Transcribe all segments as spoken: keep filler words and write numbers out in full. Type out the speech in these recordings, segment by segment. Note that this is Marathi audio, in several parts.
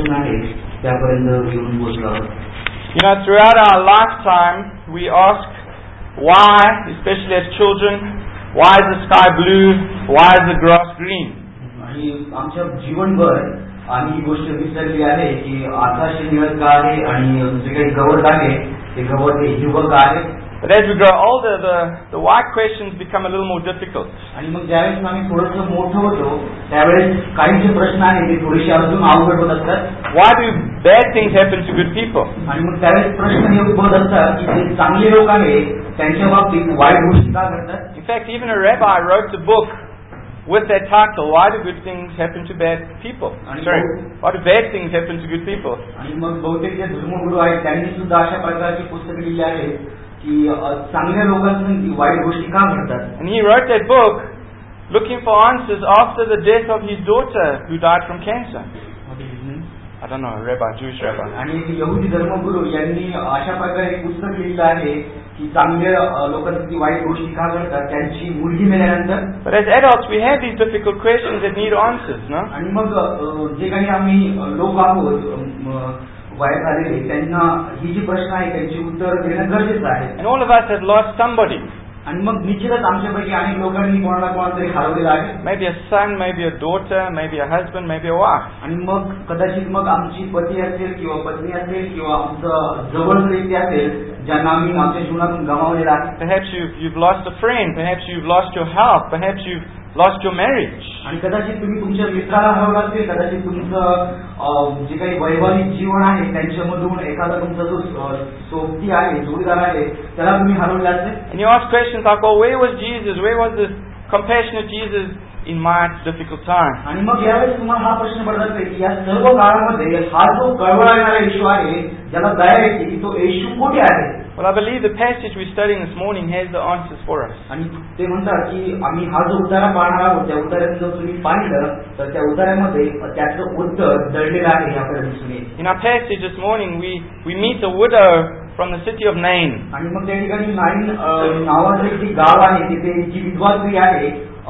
आहे त्यापर्यंत घेऊन पोहोचलो आहोत. You know, throughout our lifetime, we ask why, especially as children, why is the sky blue? Why is the grass green? आणि आमच्या जीवनभर आम्ही ही गोष्ट विसरली आहे की आकाश निळं का आहे आणि जे काही गवत आहे ते गवत हिरवं का आहे. But as we grow older, the, the why questions become a little more difficult. आणि मग ज्यावेळेस आम्ही थोडंसं मोठं होतो त्यावेळेस काही जे प्रश्न आहेत ते थोडेसे अजून अवघड होत असतात. Why do bad things happen to good people? आणि मग त्यावेळेस प्रश्न हे उद्भवत असतात की जे चांगले लोक आहेत त्यांच्या बाबतीत वाईट गोष्टी का घडतात. In fact, even a rabbi wrote a book with that title, Why Do Good Things Happen to Bad People? Sorry, why do bad things happen to good people? आणि मग बहुतेक जे धर्मगुरू आहेत त्यांनी सुद्धा अशा प्रकारची पुस्तके लिहिली आहेत की चांगल्या लोकांना वाईट गोष्टी का घडतात. And he wrote that book looking for answers after the death of his daughter who died from cancer. What is his name? I don't know, a rabbi, Jewish rabbi. आणि यहुदी धर्मगुरू यांनी अशा प्रकारे एक पुस्तक लिहिलं आहे की चांगल्या लोकांसाठी वाईट गोष्टी का घडतात त्यांची मुलगी मेल्यानंतर. But as adults we have these difficult questions that need answers, no? आणि मग जे काही आम्ही लोक आहोत वयात आलेले त्यांना ही जी प्रश्न आहे त्यांची उत्तर देणं गरजेचं आहे. And all of us have lost somebody. आणि मग निश्चितच आमच्यापैकी अनेक लोकांनी कोणाला कोणाला तरी हरवलेलं आहे. Maybe a son, maybe a daughter, maybe a husband, maybe a wife. आणि मग कदाचित मग आमची पती असेल किंवा पत्नी असेल किंवा आमचं जवळचं व्यक्ती असेल ज्यांना आम्ही आमच्या जीवनातून गमावलेलं आहे. Perhaps you've, you've lost a friend, perhaps you've lost your health, perhaps you've lost your marriage. आणि कदाचित तुम्ही तुमच्या मित्राला हरवलं असेल, कदाचित तुमचं जे काही वैवाहिक जीवन आहे त्यांच्यामधून एखादा तुमचा जो सोबती आहे जोडीदार आहे त्याला तुम्ही हरवलं असेल. And you ask questions like, oh, where was Jesus? Where was this compassionate Jesus in my difficult time? आणि मग यावेळेस तुम्हाला हा प्रश्न पडत आहे की या सर्व काळामध्ये हा जो कळवळणारा येशू आहे ज्याला दया येते तो येशू कुठे आहे. Well, I believe the passage we're studying this morning has the answers for us. आणि ते म्हणतात की आम्ही हा जो उतारा पाहणार आहोत त्या उतार्यात जर तुम्ही पाहिलं तर त्या उतार्यामध्ये त्याचं उत्तर दडलेलं आहे हे आपल्याला दिसून येईल. In our passage this morning we we meet a widow from the city of Nain. आणि मग त्या ठिकाणी नाईन नावाचं जे गाव आहे तिथे जी विधवा स्त्री आहे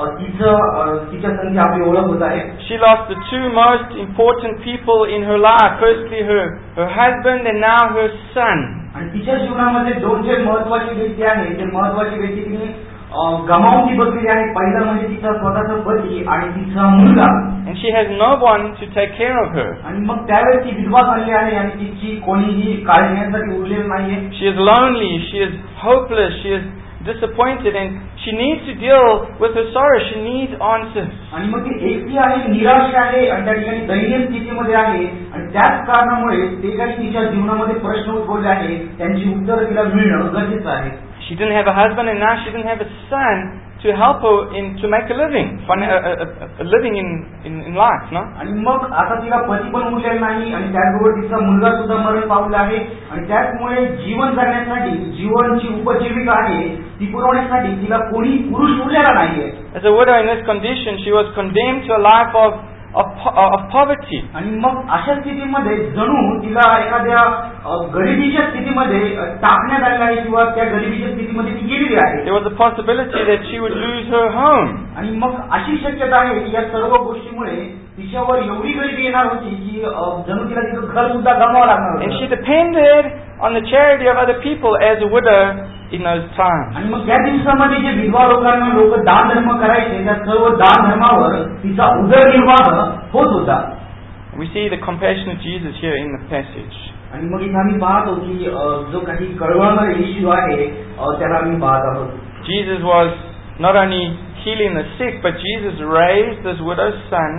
तिचं तिच्या संधी आपली ओळख होत आहे. She lost the two most important people in her life. Firstly her her husband and now her son. आणि तिच्या जीवनामध्ये दोन जे महत्वाची व्यक्ती आहे ते महत्वाची व्यक्ती तिने गमावून ती बसलेली आहे. पहिला म्हणजे तिचा स्वतःचा पती आणि तिचा मुलगा. And she has no one to take care of her. आणि मग त्यावेळेस ती विधवा झाली आहे आणि तिची कोणीही काळजी घेण्यासाठी उरलेलं नाहीये. She is lonely, she is hopeless, she is disappointed and she needs to deal with her sorrow. She needs answers. आणि मग ती एकटी आहे, निराश आहे आणि त्या ठिकाणी दयनीय स्थितीमध्ये आहे आणि त्याच कारणामुळे ते काही तिच्या जीवनामध्ये प्रश्न उद्भवले आहे त्यांची उत्तर तिला मिळणं गरजेचं आहे. She didn't have a husband and now she didn't have a son to help her in to make a living, a, a, a, a living in, in in life, no? आणि मग आता तिला पती पण उरलेला नाही आणि त्याचबरोबर तिचा मुलगा सुद्धा मरण पावला आहे आणि त्याचमुळे जीवन जगण्यासाठी जीवनची उपजीविका आहे ती पुरवण्यासाठी तिला कोणी पुरुष उरलेला नाहीये. As a widow in this condition, she was condemned to a life of of, of poverty. आणि मग अशा स्थितीमध्ये जणू तिला एखाद्या गरिबीच्या स्थितीमध्ये टाकण्यात आलेलं आहे किंवा त्या गरिबीच्या स्थितीमध्ये ती गेलेली आहे. There was a possibility that she would lose her home. आणि मग अशी शक्यता आहे की या सर्व गोष्टीमुळे तिच्यावर एवढी गरिबी येणार होती की जणू तिला तिचं घर सुद्धा गमावं लागणार होतं. And she depended on the charity of other people as a widow in those times. आणि मग त्या दिवसामध्ये जे विधवा लोकांना लोक दान धर्म करायचे त्या सर्व दान धर्मावर तिचा उदरनिर्वाह होत होता. We see the compassionate Jesus here in the passage. आणि मग इथे आम्ही पाहतो की जो काही कळवळणारा येशू आहे त्याला आम्ही पाहत आहोत. Jesus was not only healing the sick, but Jesus raised this widow's son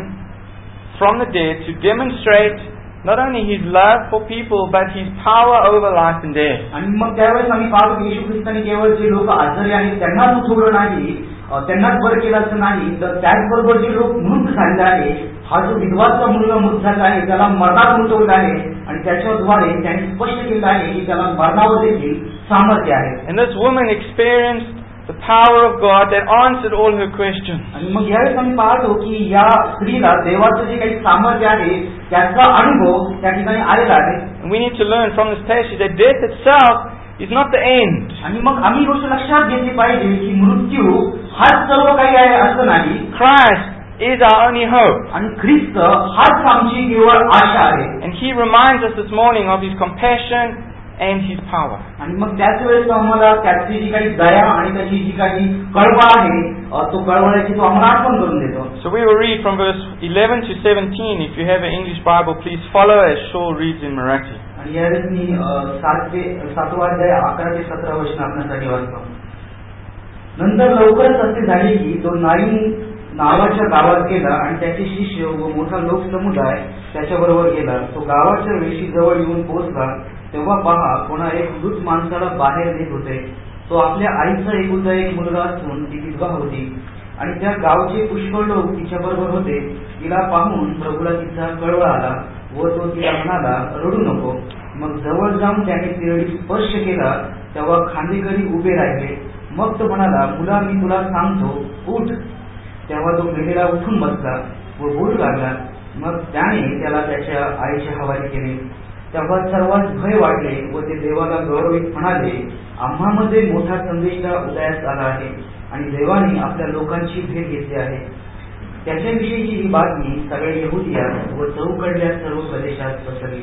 from the dead to demonstrate not only his love for people but his power over life and death. आणि मग त्यावेळेस आम्ही पाहतो की येशू ख्रिस्ताने केवळ जे लोक आजारी आहेत त्यांनाच उठवलं नाही, त्यांनाच बरं केलं असं नाही, तर त्याचबरोबर जे लोक मृत झालेले आहे हा जो विधवाचा मुलगा मृत झाला आहे त्याला मरणात उठवलं आहे आणि त्याच्याद्वारे त्यांनी स्पष्ट केलं आहे की त्याला मरणावर देखील सामर्थ्य आहे. And this woman experienced the power of God that answered all her questions. आणि मग यावेळेस आम्ही पाहतो की या स्त्रीला देवाचं जे काही सामर्थ्य आहे त्याचा अनुभव त्या ठिकाणी आलेला आहे. And we need to learn from this passage that death itself is not the end. आणि मग आम्ही गोष्ट लक्षात घेतली पाहिजे की मृत्यू हाच सर्व काही आहे असं नाही. Christ is our only hope. आणि ख्रिस्त हाच आमची केवळ आशा आहे. And He reminds us this morning of His compassion and His power. आणि मग त्याच वेळेस आम्हाला त्याची जी काही दया आणि त्याची जी काही कळवळ आहे तो कळवळ्याची तो आम्हाला आठवण करून देतो. So we will read from verse eleven to seventeen. If you have an English Bible, please follow as Shaul reads in Marathi. आणि यावेळेस मी सात ते सातवा अध्याय अकरा ते सतरा वचन आपल्यासाठी वाचतो. नंतर लवकरच असे झाले की तो नाईम नावाच्या गावात गेला आणि त्याचे शिष्य व मोठा लोकसमुदाय त्याच्याबरोबर गेला. तो गावाच्या वेशीजवळ येऊन पोहोचला तेव्हा पहा कोणा एक मृत माणसाला बाहेर नेत होते. तो आपल्या आईचा एकुलता एक मुलगा असून ती विधवा होती आणि त्या गावचे पुष्कळ लोक तिच्या बरोबर होते. तिला पाहून प्रभूला तिचा कळवळा आला व तो तिला म्हणाला, रडू नको. मग जवळ जाऊन त्याने तिरडी स्पर्श केला तेव्हा खांदेकरी उभे राहिले. मग तो म्हणाला, मुला मी तुला सांगतो, उठ. तेव्हा तो मेलेला उठून बसला व बोलू लागला. मग त्याने त्याला त्याच्या आईचे हवाले केले. तेव्हा सर्वात भय वाटले व ते देवाला गौरवित म्हणाले, आम्हामध्ये मोठा संदेश उदयास आला आहे आणि देवाने आपल्या लोकांची भेट घेतली आहे. त्याच्याविषयीची ही बातमी सगळ्या यहुदिया व चौकडल्या सर्व प्रदेशात पसरली.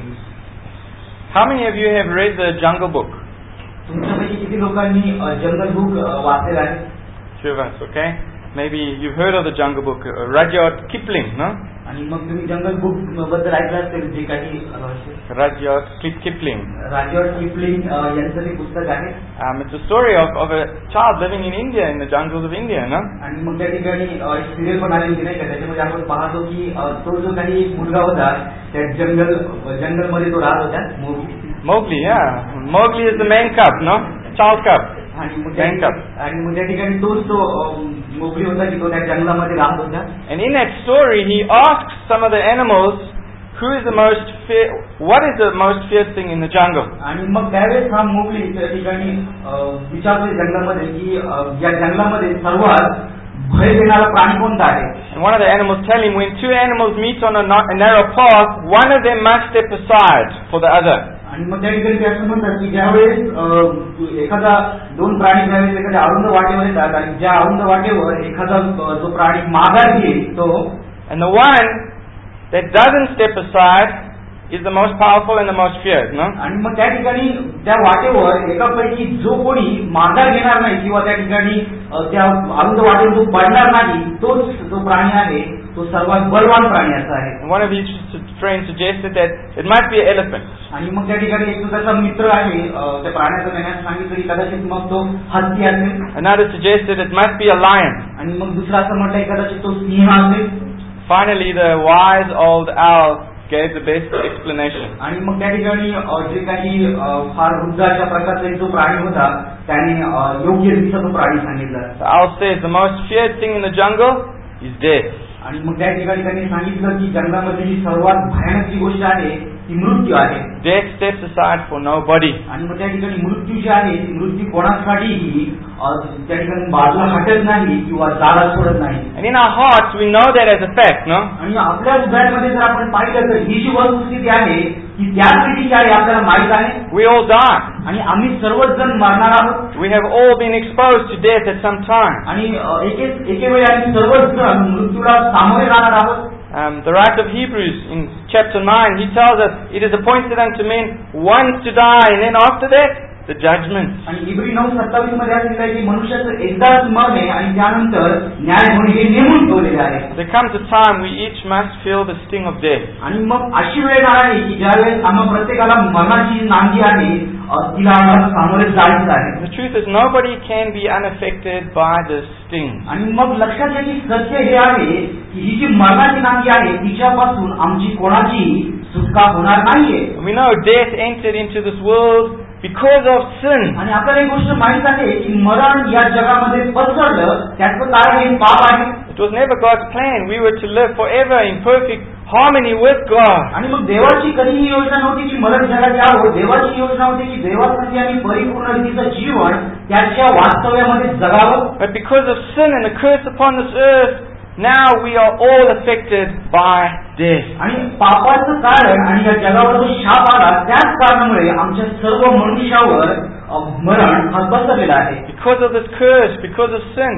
How many of you have read the Jungle Book? तुमच्यापैकी किती लोकांनी जंगल बुक वाचलेला आहे? Few of us, okay? Maybe you've heard of the Jungle Book, uh, Rudyard Kipling, no? आणि मग तुम्ही जंगल बुक बद्दल ऐकलं असेल जे काही Rudyard Kipling. Rudyard Kipling यांचं ते पुस्तक आहे. Um, it's a story of of a child living in India, in the jungles of India, no? आणि मग त्या ठिकाणी एक सिरियल पण आली होती नाही का, त्याच्यामध्ये आपण पाहतो की तो जो काही एक मुलगा होता त्या जंगल जंगल मध्ये तो राहत होता. Mowgli Mowgli, yeah. Mowgli is the main cub, no? Child cub. आणि मग आणि मग त्या ठिकाणी तोच तो मोगली होता की तो त्या जंगलामध्ये राहत होता. And in that story he asks some of the animals, who is the most fear, what is the most fierce thing in the jungle? आणि मग त्यावेळेस हा मोगली त्या ठिकाणी विचारतो जंगलामध्ये की या जंगलामध्ये सर्वात भय देणारा प्राणी कोणता आहे? And one of the animals tell him, when two animals meet on a narrow path, one of them must step aside for the other. आणि मग त्या ठिकाणी ते असं म्हणतात की ज्यावेळेस एखादा दोन प्राणी ज्यावेळेस एखाद्या अरुंद वाटेवर येतात आणि ज्या अरुंद वाटेवर एखादा जो प्राणी माघार घेईल तो, and the one that doesn't step aside is the most powerful and the most feared, no? आणि मग त्या ठिकाणी त्या वाटेवर एकापैकी जो कोणी माघार घेणार नाही किंवा त्या ठिकाणी त्या अरुंद वाटेवर जो पडणार नाही तोच जो प्राणी आहे तो सर्वात बलवान प्राणी असा आहे. One of his friends suggested that it might be an elephant. आणि मग त्या ठिकाणी एक त्याचा मित्र आहे त्या प्राण्याचं त्याने सांगितलं की कदाचित मग तो हत्ती असेल. Another suggested it might be a lion. आणि मग दुसरा असं म्हटलं कदाचित तो सिंह असेल. Finally the wise old owl gave the best explanation. आणि मग त्या ठिकाणी जे काही फार वृद्ध अशा प्रकारचा जो प्राणी होता त्याने योग्य दिशा तो प्राणी सांगितला. The owl says the most feared thing in the jungle is death. आणि मग त्या ठिकाणी त्यांनी सांगितलं की जंगलामध्ये जी सर्वात भयानक जी गोष्ट आहे ती मृत्यू आहे. Death steps aside for nobody. आणि मग त्या ठिकाणी मृत्यू जी आहे ती मृत्यू कोणासाठीही त्या ठिकाणी बाजूला हटत नाही किंवा जागा सोडत नाही. And in our hearts we know that as a fact, no? आणि आपल्या हृदयामध्ये जर आपण पाहिलं तर ही जी वस्तुस्थिती आहे की त्याच रीतीची आहे आपल्याला माहित आहे. We all die. आणि आम्ही सर्वच जण मरणार आहोत. We have all been exposed to death at some time. आणि एके एके वेळी आम्ही सर्वच जण मृत्यूला सामोरे जाणार आहोत. Um, the writer of Hebrews in chapter nine, he tells us it is appointed unto men once to die, and then after that the judgment. आणि इब्री नऊ सत्तावीस मध्ये असलेलं आहे की मनुष्याचं एकदाच मरणे आणि त्यानंतर न्याय होणे हे नेमून ठेवलेले आहे. There comes a time we each must feel the sting of death. आणि मग अशी वेळ येणार आहे की ज्यावेळेस आम्हा प्रत्येकाला मरणाची नांदी आहे तिला आम्हाला सामोरे जायचं आहे. The truth is nobody can be unaffected by the sting. आणि मग लक्षात घ्या की सत्य हे आहे की ही जी मरणाची नांदी आहे तिच्यापासून आमची कोणाची सुटका होणार नाहीये. We know death entered into this world because of sin. आणि आपल्याला एक गोष्ट माहित आहे की मरण या जगामध्ये पसरलं त्याचं कारण हे पाप आहे. It was never God's plan. We were to live forever in perfect harmony with God. आणि मग देवाची कधीही योजना नव्हती की मरण जगात यावं. देवाची योजना होती की देवासाठी आम्ही परिपूर्ण रीतीचं जीवन त्याच्या वास्तव्यामध्ये जगावं. But because of sin and the curse upon this earth, now we are all affected by death. आणि पापाचं कारण आणि या जगावर जो शाप आला त्याच कारणामुळे आमच्या सर्व मनुष्यावर मरण हा बसलेला आहे. Because of this curse, because of sin,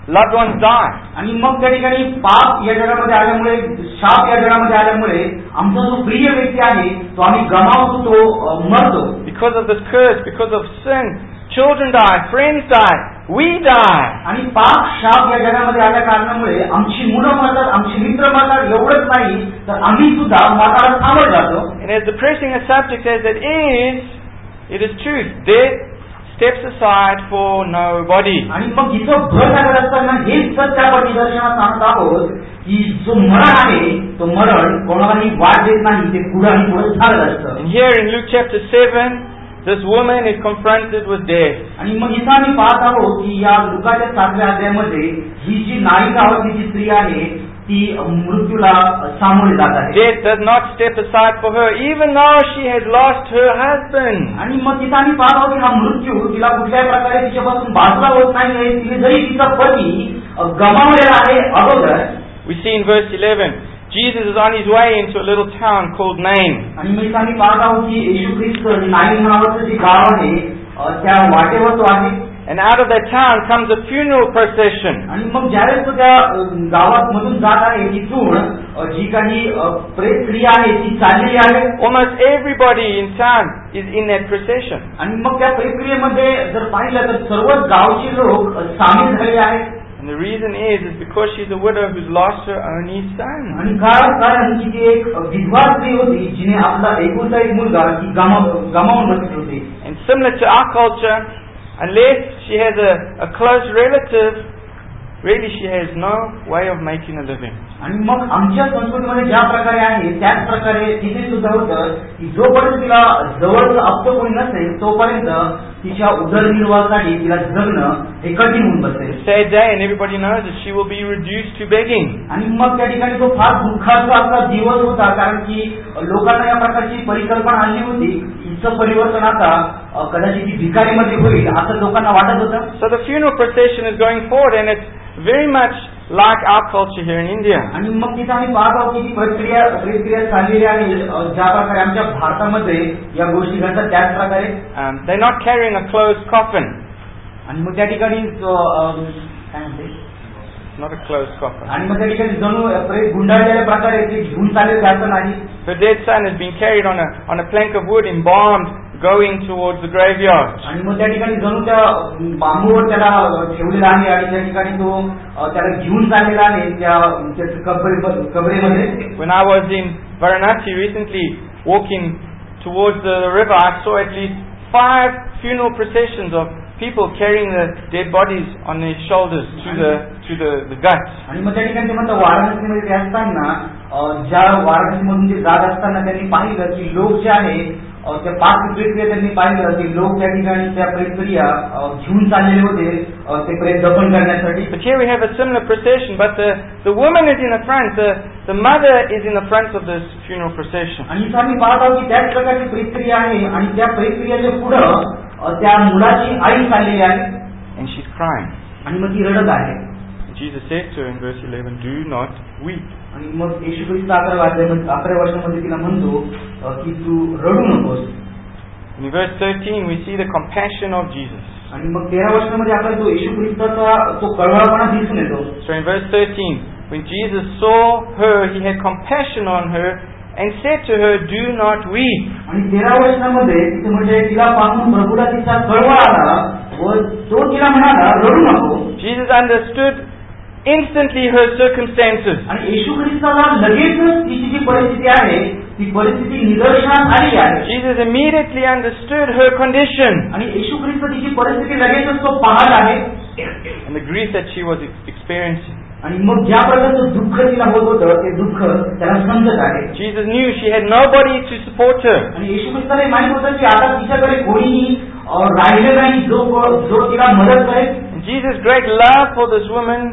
loved ones die. आणि मग त्या ठिकाणी पाप या जगामध्ये आल्यामुळे, शाप या जगामध्ये आल्यामुळे आमचा जो प्रिय व्यक्ती आहे तो आम्ही गमावतो, तो मरतो. Because of this curse, because of sin, children die, friends die, we die. आणि पाप शाप या जगामध्ये आल्या कारणामुळे आमची मुलं मरतात, आमचे मित्र मरतात. एवढंच नाही तर आम्ही सुद्धा मरणाला सामोरे जातो. And as depressing a subject as it is, it is truth. Death steps aside for nobody. आणि मग इथं भर लागत असताना हेच सत्य आपण निदर्शनात सांगत आहोत की जो मरण आहे तो मरण कोणालाही वाट देत नाही, ते पुढे आणि पुढे चालत असतं. And here in Luke chapter seven, this woman is confronted with death. आणि मग इथं आम्ही पाहत आहोत की या लुकाच्या सातव्या अध्यायामध्ये ही जी नायिका होती, जी स्त्री आहे, ती मृत्यूला सामोरे जात आहे. Death does not step aside for her, even though she has lost her husband. आणि मग तिथं आम्ही पाहत आहोत की हा मृत्यू तिला कुठल्याही प्रकारे तिच्यापासून बाजूला होत नाही. तिने जरी तिचा पती गमावलेला आहे अगोदर. We see in verse eleven, Jesus is on his way into a little town called Nain. आणि मग आम्ही पाहत आहोत की येशू ख्रिस्त नाईन नावाचं जे गाव आहे त्या वाटेवर तो आहे. And out of that town comes a funeral procession. आणि मग ज्यावेळेस तो त्या गावात मधून जात आहे तिथून जी काही प्रेत क्रिया आहे ती चाललेली आहे. Almost everybody in town is in that procession. आणि मग त्या प्रेत क्रियेमध्ये जर पाहिलं तर सर्वच गावचे लोक सामील झालेले आहेत. And the reason is is because she's a widow who's lost her only son. आणि कारण कारण की ती एक विधवा स्त्री होती जिने आपला एकुलता एक मुलगा ती गमावून बसली होती. And similar to our culture, unless she has a, a close relative, really she has no way of making a living. आणि मग आमच्या संस्कृतीमध्ये ज्या प्रकारे आहे त्याच प्रकारे तिथे सुद्धा होतं की जोपर्यंत तिला जवळचं आपलं कोणी नसेल तोपर्यंत तिच्या उदरनिर्वाहासाठी तिला जगणं हे कठीण होऊन बसेल. Sad day, and everybody knows that she will be reduced to begging. आणि मग त्या ठिकाणी तो फार दुःखाचा असा दिवस होता, कारण की लोकांना या प्रकारची परिकल्पना आली होती हिचं परिवर्तन आता कदाचित ती भिकारीमध्ये होईल असं लोकांना वाटत होतं. So the funeral procession is going forward, and it's very much like our culture here in India. आणि मग तिथे आम्ही पाहत आहोत की ती प्रक्रिया प्रक्रिया चाललेली आहे ज्या प्रकारे आमच्या भारतामध्ये या गोष्टी घडतात त्याच प्रकारे. Um, they're not carrying a closed coffin. आणि मग त्या ठिकाणी काय म्हणते Not a closed coffin. आणि मग त्या ठिकाणी जणू प्रेत गुंडाळलेल्या प्रकारे ते घेऊन चालले जात नाही. Her dead son has been carried on a on a plank of wood, embalmed, going towards the graveyard. आणि मग त्या ठिकाणी जणू त्या बांबूवर त्याला ठेवलेला आहे आणि त्या ठिकाणी तो त्याला घेऊन चाललेला आहे त्या कबरेमध्ये. When I was in Varanasi recently, walking towards the river, I saw at least five funeral processions of people carrying the dead bodies on their shoulders to the to the the guts. आणि मग त्या ठिकाणी म्हणतात वाराणसीमध्ये ते असताना ज्या वाराणसीमधून ते जात असताना त्यांनी पाहिलं की लोक जे आहे त्या पाच प्रेतक्रिया त्यांनी पाहिलं की लोक त्या ठिकाणी त्या प्रेतक्रिया घेऊन चाललेले होते ते प्रेत दफन करण्यासाठी. But here we have a similar procession, but the the woman is in the front, the the mother is in the front of this funeral procession. आणि इथे आम्ही पाहत आहोत की त्याच प्रकारची प्रेतक्रिया आहे आणि त्या प्रेतक्रियाच्या पुढं त्या मुलाची आई चाललेली आहे. And she's crying. आणि मग ती रडत आहे. Jesus said to her in verse eleven, "Do not weep." आणि मग येशू ख्रिस्त अकरा वर्षामध्ये तिला म्हणतो की तू रडू नकोस. In verse thirteen we see the compassion of Jesus. आणि मग तेरा वर्षामध्ये आपल्याला तो येशू ख्रिस्ताचा तो कळवळपणा दिसून येतो. So in verse thirteen, when Jesus saw her, he had compassion on her and said to her, "Do not weep." आणि तेरा वर्षामध्ये तिथे म्हणजे तिला पाहून प्रभूला तिचा कळवळ आला व तो तिला म्हणाला रडू नको. Jesus understood instantly her circumstances. आणि येशू ख्रिस्ताला लगेचच तिची जी परिस्थिती आहे ती परिस्थिती निदर्शनास आली आहे. Jesus immediately understood her condition. आणि येशू ख्रिस्त तिची परिस्थिती लगेचच तो पाहत आहे. And the grief that she was experiencing. आणि मग ज्या प्रकारचं दुःख तिला होत होतं ते दुःख त्याला समजत आहे. Jesus knew she had nobody to support her. आणि येशू ख्रिस्ताला माहित होतं की आता तिच्याकडे कोणीही राहिलं नाही जो जो तिला मदत करेल. Jesus' great love for this woman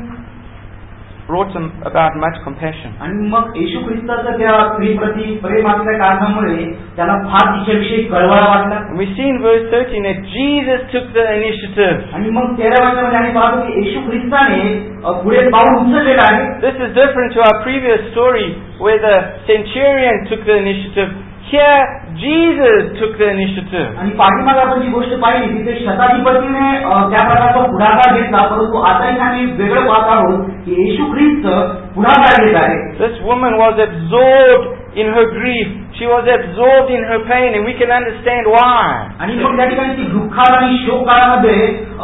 brought him about much compassion. आणि मग येशू ख्रिस्ताचं त्या स्त्रीप्रती प्रेम असल्या कारणामुळे त्याला फार तिच्याविषयी कळवळा वाटला. We see in verse thirteen that Jesus took the initiative. आणि मग तेरा वर्षामध्ये आम्ही पाहतो की येशू ख्रिस्ताने पुढे पाऊल उचललेलं आहे. This is different to our previous story where the centurion took the initiative here Jesus took the initiative. आणि पाठीमागे आपण जी गोष्ट पाहिली तिथे शताधिपतीने त्या प्रकारचा पुढाकार घेतला, परंतु आता इथे आम्ही वेगळं पाहत आहोत की येशू ख्रिस्त पुढाकार घेत आहे. This woman was absorbed in her grief. She was absorbed in her pain, and we can understand why. आणि मग त्या ठिकाणी ती दुःखात आणि शोकामध्ये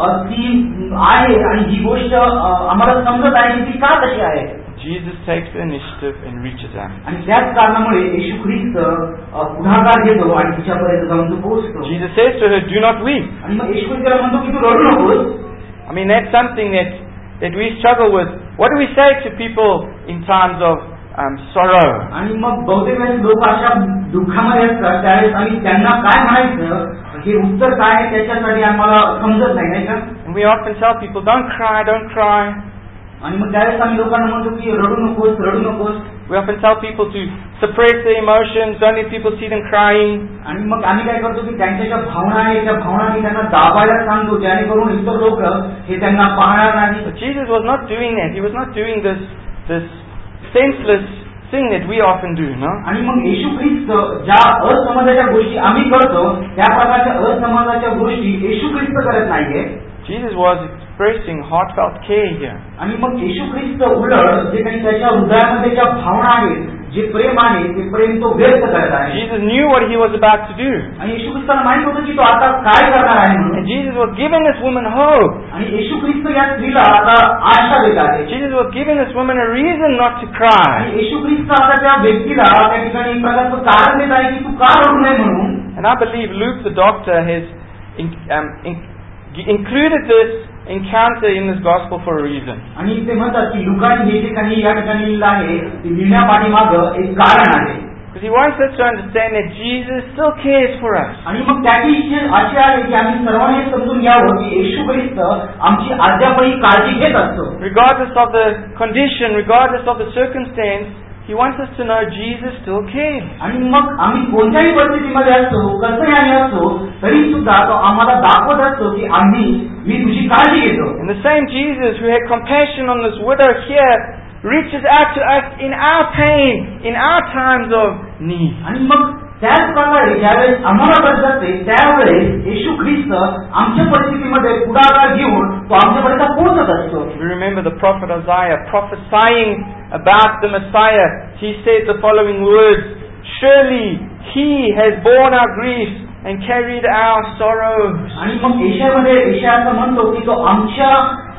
ती आहे आणि ही गोष्ट आम्हाला समजत आहे की ती का तशी आहे. Jesus takes the initiative and reaches out. आणि त्याच कारणामुळे येशू ख्रिस्त पुढाकार घेतो आणि तिच्यापर्यंत जाऊन तो पोहोचतो. Jesus says to her, "Do not weep." आणि मग येशू ख्रिस्ताला म्हणतो की तू रडू नकोस. I mean, that's something that that we struggle with. What do we say to people in times of um, sorrow? आणि मग बहुतेक वेळेस लोक अशा दुःखामध्ये असतात त्यावेळेस आम्ही त्यांना काय म्हणायचं हे उत्तर काय आहे त्याच्यासाठी आम्हाला समजत नाही, नाही का? And we often tell people, "Don't cry, don't cry." आणि मग त्यावेळेस आम्ही लोकांना म्हणतो की रडू नकोस रडू नकोस. We often tell people to suppress their emotions, don't let people see them crying. आणि मग आम्ही काय करतो की त्यांच्या ज्या भावना आहेत त्या भावना त्यांना दाबायला सांगतो जेणेकरून इतर लोक हे त्यांना पाहणार नाही. But Jesus was not doing that. He was not doing this this senseless thing that we often do, no? आणि मग येशू ख्रिस्त ज्या असमाजाच्या गोष्टी आम्ही करतो त्या प्रकारच्या असमाजाच्या गोष्टी येशू ख्रिस्त करत नाहीये. Jesus was expressing heartfelt care here. आणि मग येशू ख्रिस्त उलट जे काही त्याच्या हृदयामध्ये ज्या भावना आहेत जे प्रेम आहे ते प्रेम तो व्यक्त करत आहे. Jesus knew what he was about to do. आणि येशू ख्रिस्ताला माहित होतं की तो आता काय करणार आहे म्हणून. And Jesus was giving this woman hope. आणि येशू ख्रिस्त या स्त्रीला आता आशा देत आहे. Jesus was giving this woman a reason not to cry. आणि येशू ख्रिस्त आता त्या व्यक्तीला त्या ठिकाणी एक प्रकारचं कारण देत आहे की तू का रडू नये म्हणून. And I believe Luke the doctor has in, um, in, included this encounter in this gospel for a reason. आणि ते म्हणतात की लुकाने हे जे काही या ठिकाणी लिहिलं आहे ते लिहिण्यापाठीमागं एक कारण आहे. Because he wants us to understand that Jesus still cares for us. आणि मग त्याची इच्छा अशी आहे की आम्ही सर्वांनी समजून घ्यावं की येशू ख्रिस्त आमची अद्यापही काळजी घेत असतो. Regardless of the condition, regardless of the circumstance, he wants us to know Jesus still cares. आणि मग आम्ही कोणत्याही परिस्थितीमध्ये असतो कसंही आम्ही असतो तरी सुद्धा तो आम्हाला दाखवत असतो की आम्ही मी तुझी काळजी घेतो. And the same Jesus who had compassion on this widow here reaches out to us in our pain, in our times of need. आणि मग त्याच प्रकारे ज्यावेळेस आम्हाला गरज असते त्यावेळेस येशू ख्रिस्त आमच्या परिस्थितीमध्ये पुढाकार घेऊन तो आमच्यापर्यंत पोहोचत असतो. We remember the prophet Isaiah prophesying about the Messiah. He said the following words, "Surely he has borne our griefs and carried our sorrows." आणि मग येशायामध्ये येशाया असं म्हणतो की तो आमच्या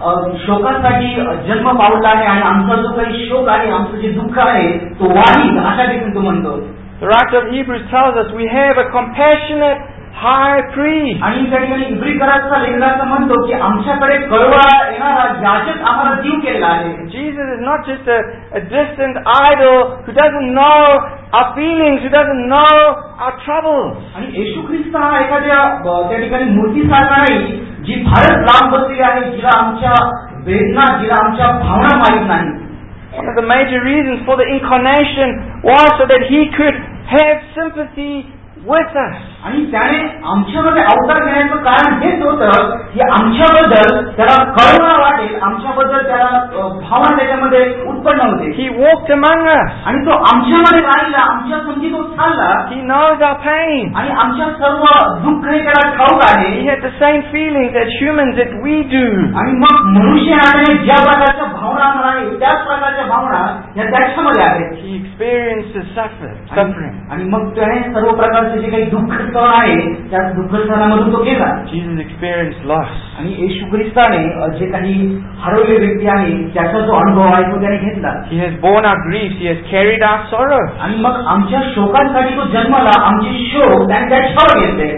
शोकासाठी जन्म पावला आहे आणि आमचा जो काही शोक आहे आमचं जे दुःख आहे तो वाढील अशा देखील तो म्हणतो. The writer of Hebrews tells us we have a compassionate high priest. आणि त्या ठिकाणी इब्रिकराचा लेखनाचा म्हणतो की आमच्याकडे कळवळा येणारा याजक आम्हाला जीव केलेला आहे. Jesus is not just a, a distant idol who doesn't know our feelings, who doesn't know our troubles. आणि येशू ख्रिस्त हा एखाद्या त्या ठिकाणी मूर्तीसारखा नाही जी फारच लांब बसलेली आहे जिला आमच्या वेदना जिला आमच्या भावना माहीत नाही. One of the major reasons for the incarnation was so that he could have sympathy with us. आणि त्याने आमच्यामध्ये अवतार घेण्याचं कारण हेच होतं की आमच्याबद्दल त्याला करुणा वाटेल, आमच्याबद्दल त्याला भावना त्याच्यामध्ये उत्पन्न होते. He walked among us. आणि तो आमच्यामध्ये राहिला, आमच्या संगीत तो चालला. He knows our pain. आणि आमच्या सर्व दुःख हे त्याला ठाऊक आहे. He had the same feelings as humans that we do. आणि मग मनुष्याने ज्या प्रकारच्या भावना आम्हाला आहेत त्याच प्रकारच्या भावना या त्याच्यामध्ये आहेत. He experienced suffering. आणि मग त्याने सर्व प्रकारचे जे काही दुःख सहन आहे त्या दुःख सहनामधून तो गेला. Jesus experienced loss. आणि येशू ख्रिस्ताने जे काही हरवले व्यक्ती आहे त्याचा जो अनुभव आहे तो त्याने घेतला. He has borne our griefs. He has carried our sorrows. आणि मग आमच्या शोकांसाठी तो जन्मला, आमचे शोक त्याने त्याच्यावर घेतले.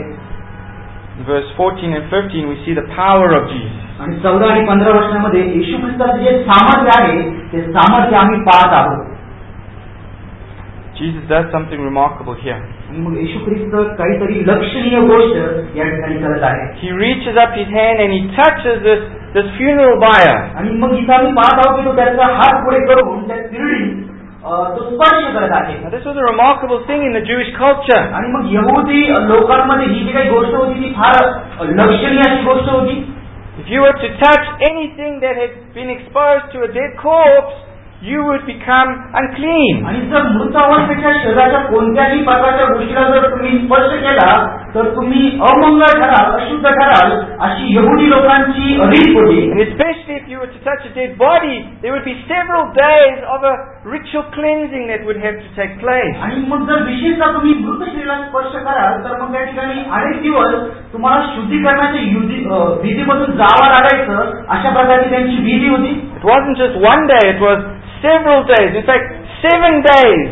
In verse fourteen and fifteen we see the power of Jesus. आणि चौदा आणि पंधरा वर्षांमध्ये येशू ख्रिस्ताचे जे सामर्थ्य आहे ते सामर्थ्य आम्ही पाहत आहोत. Jesus does something remarkable here. आणि मग येशू ख्रिस्त काहीतरी लक्षणीय गोष्ट या ठिकाणी करत आहे. He reaches up his hand and he touches this this funeral bier. आणि मग इथं आम्ही पाहत आहोत की तो त्याचा हात पुढे करून त्या तिरडी तो स्पर्श करत आहे. Now this was a remarkable thing in the Jewish culture. आणि मग यहुदी लोकांमध्ये ही जी काही गोष्ट होती ती फार लक्षणीय अशी गोष्ट होती. If you were to touch anything that had been exposed to a dead corpse, you would become unclean. आणि जर मृत अवस्थेच्या शरीराच्या कोणत्याही प्रकारच्या गोष्टीला जर तुम्ही स्पर्श केला तर तुम्ही अमंगळ ठराल, अशुद्ध ठराल, अशी यहुदी लोकांची रीत होती. And especially if you were to touch a dead body, there would be several days of a ritual cleansing that would have to take place. आणि मग जर विशेषतः तुम्ही मृत शरीराला स्पर्श कराल तर मग त्या ठिकाणी अनेक दिवस तुम्हाला शुद्धीकरणाच्या विधीमधून जावं लागायचं. अशा प्रकारची त्यांची विधी होती. It wasn't just one day, it was several days. In fact, seven days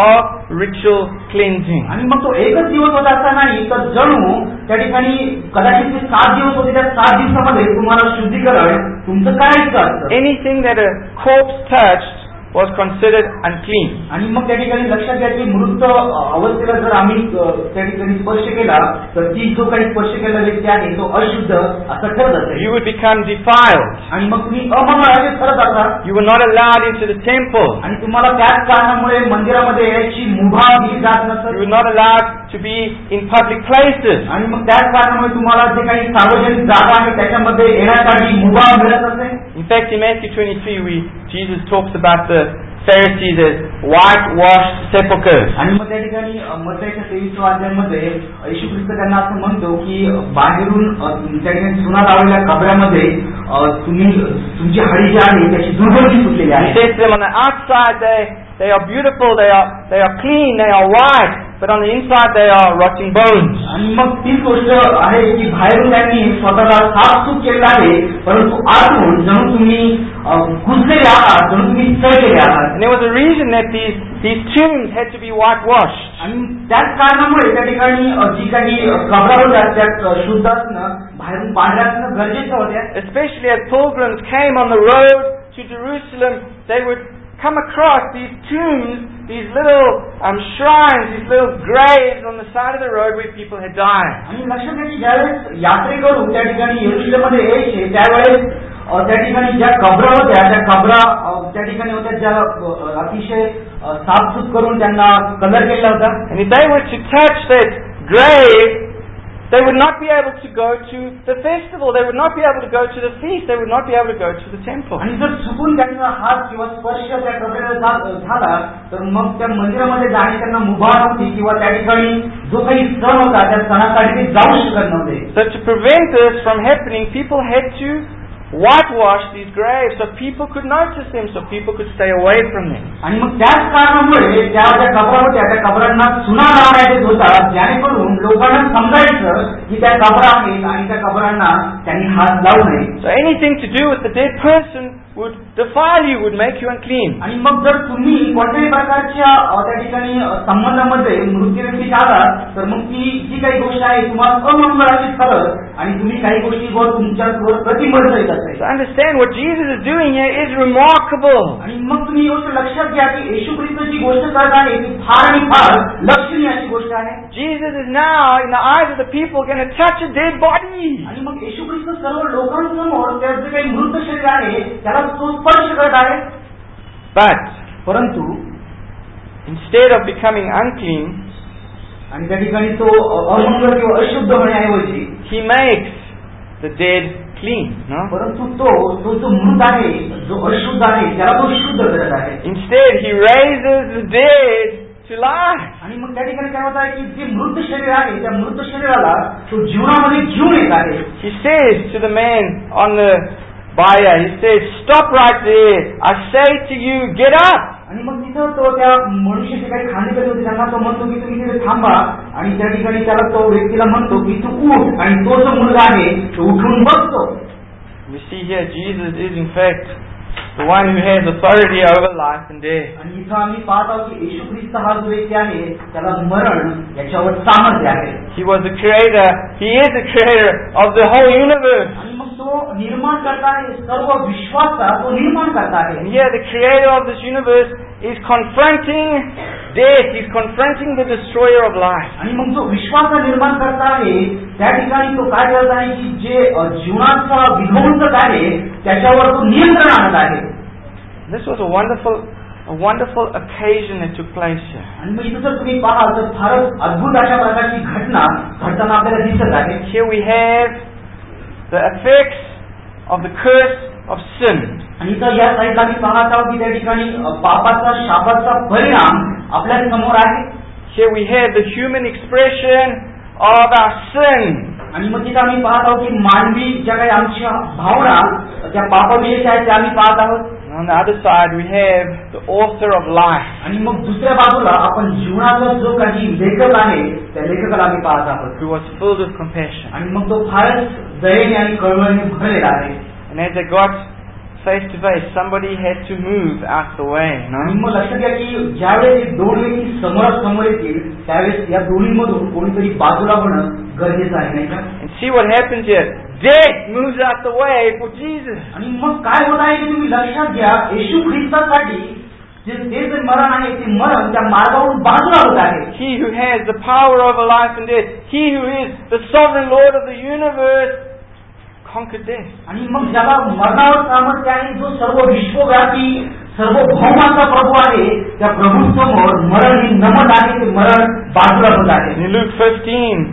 of ritual cleansing. आणि मग तो एकच दिवस होता असा नाही तर जणू त्या ठिकाणी कदाचित ते सात दिवस होते. त्या सात दिवसामध्ये तुम्हाला शुद्धीकरण तुमचं करायचं असतं. Anything that a corpse touched was considered unclean. आणि मग त्या ठिकाणी लक्षात घ्या की मृत अवस्थेला जर आम्ही त्या ठिकाणी स्पर्श केला तर ती जो काही स्पर्श केलेला व्यक्ती आहे तो अशुद्ध असं ठरत असेल. You would become defiled. आणि मग तुम्ही अमंगळाचे ठरत असाल. You were not allowed into the temple. आणि तुम्हाला त्याच कारणामुळे मंदिरामध्ये यायची मुभा दिली जात नसत. You were not allowed to be in public places. आणि मग त्याच कारणामुळे तुम्हाला जे काही सार्वजनिक जागा आहे त्याच्यामध्ये येण्यासाठी मुभा मिळत असेल. In fact, in Matthew twenty-three, we Jesus talks about the Pharisees as whitewashed sepulchres. आणि मग त्या ठिकाणी मत्तईच्या तेविसाव्या अध्यायामध्ये येशू ख्रिस्त त्यांना असं म्हणतो की बाहेरून त्या ठिकाणी चुना लावलेल्या कबऱ्यामध्ये तुम्ही तुमची हाडी जी आहे त्याची दुर्गंधी सुटलेली आहे. He says to them on the outside they they are beautiful, they are they are clean, they are white, but on the inside they are rotting bones. आणि मग तीच गोष्ट आहे की बाहेरून त्यांनी स्वतःला साफसूफ केलेलं आहे परंतु आतून जणू तुम्ही कुजलेले आहात, जणू तुम्ही सडलेले आहात. And there was a reason that these these tombs had to be whitewashed. आणि त्याच कारणामुळे त्या ठिकाणी जी काही कबरा होत्या त्या शुद्ध असणं बाहेरून पांढऱ्या असणं गरजेचं होत्या. Especially as pilgrims came on the road to Jerusalem, they would come across these tombs, these little um, shrines, these little graves on the side of the road where people had died. आणि लक्षात घ्या की ज्यावेळेस यात्रेकरू त्या ठिकाणी येरुशलेममध्ये यायचे त्यावेळेस त्या ठिकाणी ज्या कबरा होत्या त्या कबरा त्या ठिकाणी होत्या ज्या अतिशय साफसूफ करून त्यांना कलर केला होता. And if they were to touch that grave, they would not be able to go to the festival. They would not be able to go to the feast. They would not be able to go to the temple. आणि जर चुकून त्यांचा हात किंवा स्पर्श त्या कबरेला झाला तर मग त्या मंदिरामध्ये जाणे त्यांना मुभा नव्हती किंवा त्या ठिकाणी जो काही सण होता त्या सणासाठी ते जाऊ शकत नव्हते. So to prevent this from happening, people had to whitewash these graves so people could notice them, so people could stay away from them. आणि मग त्याच कारणामुळे त्या ज्या कबरा होत्या त्या कबरांना चुना लावण्यात होता जेणेकरून लोकांना समजायचं की त्या कबरा आहेत आणि त्या कबरांना त्यांनी हात लावू नये. So anything to do with the dead person would defile you, would make you unclean. आणि मग जर तुम्ही कोणत्याही प्रकारच्या त्या ठिकाणी संबंधामध्ये मृत्यू व्यक्तीच्या आलात तर मग ती जी काही गोष्ट आहे तुम्हाला अमंगळाची ठरत आणि तुम्ही काही गोष्टीवर तुमच्यावर प्रतिबंध येत असेल. So understand what Jesus is doing here is remarkable. आणि मग तुम्ही गोष्ट लक्षात घ्या की येशू ख्रिस्त जी गोष्ट करत आहे ती फार आणि फार लक्षणीय अशी गोष्ट आहे. Jesus is now in the eyes of the people going to touch a dead body. आणि मग येशू ख्रिस्त सर्व लोकांसमोर त्याचे काही मृत शरीर आहे त्याला तो स्पर्श करत आहे. But परंतु instead of becoming unclean, आणि त्या ठिकाणी तो अमंगळ किंवा अशुद्ध होण्याऐवजी he makes the dead clean. No? परंतु तो तो जो मृत आहे जो अशुद्ध आहे त्याला तो शुद्ध करत आहे. Instead he raises the dead to life. आणि मग त्या ठिकाणी काय होत आहे की जे मृत शरीर आहे त्या मृत शरीराला तो जीवनामध्ये घेऊन येत आहे. He says to the man on the bier, he says, stop right there. I say to you, get up. आणि मग तिथं तो त्या मनुष्याचे काही खांदेकरी होते त्यांना तो म्हणतो की तुम्ही तिथे थांबा आणि त्या ठिकाणी त्याला तो व्यक्तीला म्हणतो की तू उठ आणि तो जो मुलगा आहे तो उठून बसतो. We see here Jesus is in fact the one who has authority over life and death. आणि इथं आम्ही पाहत आहोत की येशू ख्रिस्त हा जो व्यक्ती आहे त्याला मरण याच्यावर सामर्थ्य आहे. He was the creator, he is the creator of the whole universe. आणि मग तो निर्माण करता आहे सर्व विश्वाचा तो निर्माण करता आहे. And here the creator of this universe is confronting death, he's confronting the destroyer of life. आणि मग जो विश्वाचा निर्माण करता आहे त्या ठिकाणी तो काय करत आहे की जे जीवनाचा विध्वंसक आहे त्याच्यावर तो नियंत्रण आणत आहे. This was a wonderful a wonderful occasion that took place here. आणि मग इथं जर तुम्ही पाहाल तर फारच अद्भुत अशा प्रकारची घटना घडताना आपल्याला दिसत आहे. Here we have the effects of the curse of sin. आणि तर या साईडला मी पाहत आहोत की त्या ठिकाणी पापाचा शापाचा परिणाम आपल्या समोर आहे. Here we have the human expression of our sin. आणि मग तिथं आम्ही पाहत आहोत की मानवी ज्या काही आमच्या भावना त्या पापाविषयी आहेत त्या आम्ही पाहत आहोत. On the other side we have the author of life. आणि मग दुसऱ्या बाजूला आपण जीवनाचा जो काही लेखक आहे त्या लेखकाला आम्ही पाहत आहोत. Who was filled with compassion. आणि मग तो फारच दयेने आणि कळवळीने भरलेला आहे. And as they got face to face, somebody had to move out the way. No? आणि मग लक्षात घ्या की ज्यावेळेस दोन व्यक्ती समोरासमोर येतील त्यावेळेस या दोन्हीमधून कोणीतरी बाजूला होणं गरजेचं आहे, नाही का? And see what happens here. Death moves out the way for Jesus. आणि मग काय होत आहे की तुम्ही लक्षात घ्या येशू ख्रिस्तासाठी जे ते जे मरण आहे ते मरण त्या मार्गावरून बाजूला होत आहे. He who has the power over life and death, he who is the sovereign Lord of the universe, conquered death. आणि मग ज्याला मरणावर सामर्थ्य आहे, जो सर्व विश्वव्यापी सर्व भौमाचा प्रभू आहे, त्या प्रभू समोर मरण हे नमन आहे, ते मरण बाजूला होत आहे. In Luke fifteen,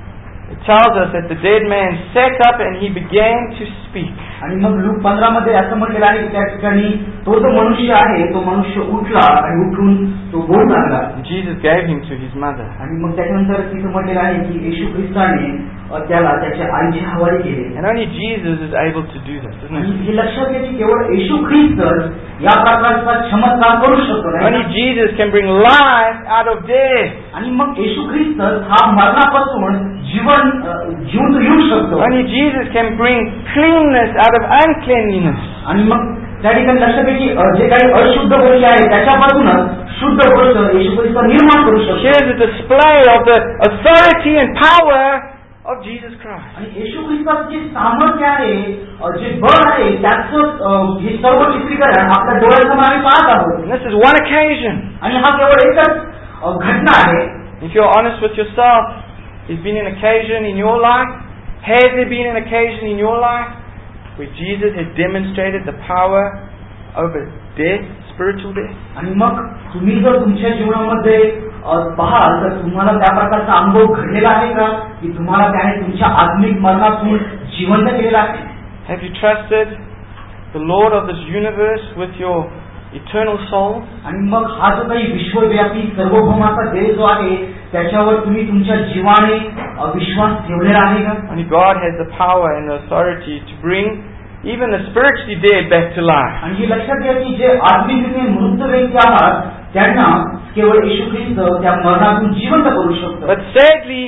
it tells us that the dead man sat up and he began to speak. आणि मग लूक पंधरा मध्ये असं म्हटलेलं आहे की त्या ठिकाणी तो जो मनुष्य आहे तो मनुष्य उठला आणि उठून तो बोलू लागला. Jesus gave him to his mother. आणि मग त्याच्यानंतर तिथं म्हटलेलं आहे की येशू ख्रिस्ताने त्याला त्याच्या आईची हवाली केली. And only Jesus is able to do this, isn't आणि it? हे लक्षात घ्या की केवळ येशू ख्रिस्त या प्रकारचा चमत्कार करू शकतो. Only Jesus can bring life out of death. आणि मग येशू ख्रिस्त हा मरणापासून जीवन जीवन येऊ शकतो. Only Jesus can bring cleanness out of uncleanliness. आणि मग त्या ठिकाणी लक्षात घ्या की जे काही अशुद्ध गोष्टी आहेत त्याच्यापासूनच शुद्ध गोष्ट येशू ख्रिस्त निर्माण करू शकतो. Here's a display of the authority and power of Jesus Christ. आणि येशू ख्रिस्ताचं जे सामर्थ्य आहे, जे बळ आहे, त्याचं हे सर्व चित्रीकरण आपल्या डोळ्यासमोर आम्ही पाहत आहोत. And this is one occasion. आणि हा केवळ एकच घटना आहे. If you're honest with yourself, there's been an occasion in your life, has there been an occasion in your life where Jesus has demonstrated the power over death, spiritual death? आणि मग तुम्ही जर तुमच्या जीवनामध्ये पाहाल तर तुम्हाला त्या प्रकारचा अनुभव घडलेला आहे का की तुम्हाला त्याने तुमच्या आत्मिक मरणातून जिवंत केलेला आहे? Have you trusted the Lord of this universe with your eternal soul? आणि मग हा जो काही विश्वव्यापी सार्वभौमाचा देव जो आहे त्याच्यावर तुम्ही तुमच्या जीवाने विश्वास ठेवलेला आहे का? And God has the power and the authority to bring even the spiritually dead back to life. आणि हे लक्षात घ्या की जे आत्मिकरित्या मृत व्यक्ती आहात त्यांना केवळ येशू ख्रिस्त त्या मरणातून जिवंत करू शकतो. But sadly,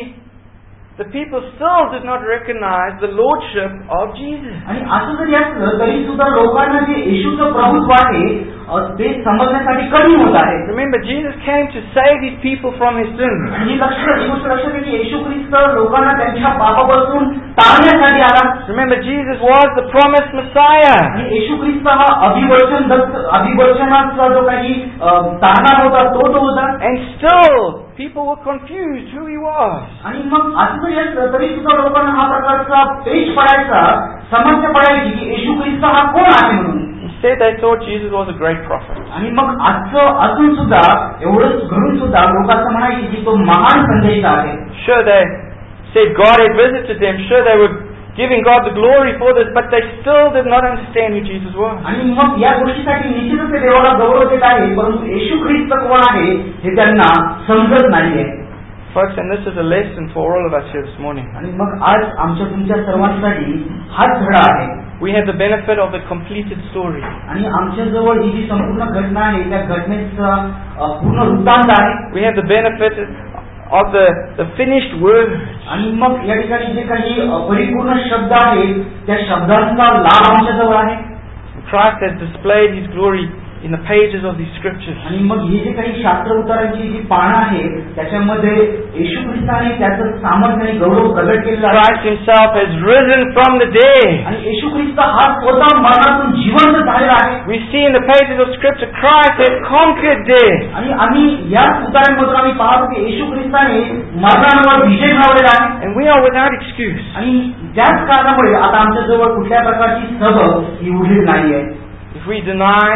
the people still did not recognize the lordship of Jesus. आणि असं जरी असलं तरी सुद्धा लोकांना जे येशूचं प्रभुत्व आहे ते समजण्यासाठी कमी होत आहे. Remember, Jesus came to save his people from his sins. आणि लक्षात ही गोष्ट लक्षात घ्या की येशू ख्रिस्त लोकांना त्यांच्या पापापासून टाळण्यासाठी आला. Remember, Jesus was the promised Messiah. आणि येशू ख्रिस्त हा अभिवचन दत्त अभिवचनाचा जो काही तारणार होता तो तो होता. And still people were confused who he was. आणि मग असं जरी असलं तरी सुद्धा लोकांना हा प्रकारचा पेच पडायचा, समस्या पडायची की येशू ख्रिस्त हा कोण आहे म्हणून. Instead they thought Jesus was a great prophet. आणि मग आजचं असून सुद्धा एवढंच घडून सुद्धा लोक असं म्हणायचे की तो महान संदेश आहे. Sure, they said God had visited them. Sure, they were giving God the glory for this, but they still did not understand who Jesus was. आणि मग या गोष्टीसाठी निश्चितच ते देवाला गौरव देत आहे, परंतु येशू ख्रिस्त कोण आहे हे त्यांना समजत नाहीये. Folks, and this is a lesson for all of us here this morning. आणि मग आज आमच्या तुमच्या सर्वांसाठी हाच धडा आहे. We have the benefit of the completed story. आणि आमच्या जवळ ही जी संपूर्ण घटना आहे त्या घटनेचा पूर्ण वृत्तांत आहे. We have the benefit of the the finished words. आणि मग या ठिकाणी जे काही परिपूर्ण शब्द आहेत त्या शब्दांचा लाभ आमच्या जवळ आहे. Christ has displayed his glory in the pages of these scriptures. आणि मग हे जे काही शास्त्र उतारांची जी पानं आहेत त्याच्यामध्ये येशू ख्रिस्ताने त्याचं सामर्थ्य आणि गौरव प्रगट केलेला आहे. Christ himself has risen from the dead. आणि येशू ख्रिस्त हा स्वतः मरणातून जिवंत झालेला आहे. We see in the pages of scripture Christ has conquered death. आणि आम्ही या उतारांमधून आम्ही पाहतो की येशू ख्रिस्ताने मरणावर विजय मिळवलेला आहे. And we are without excuse. आणि त्याच कारणामुळे आता आमच्या जवळ कुठल्या प्रकारची सबब ही उरलेली नाहीये. If we deny,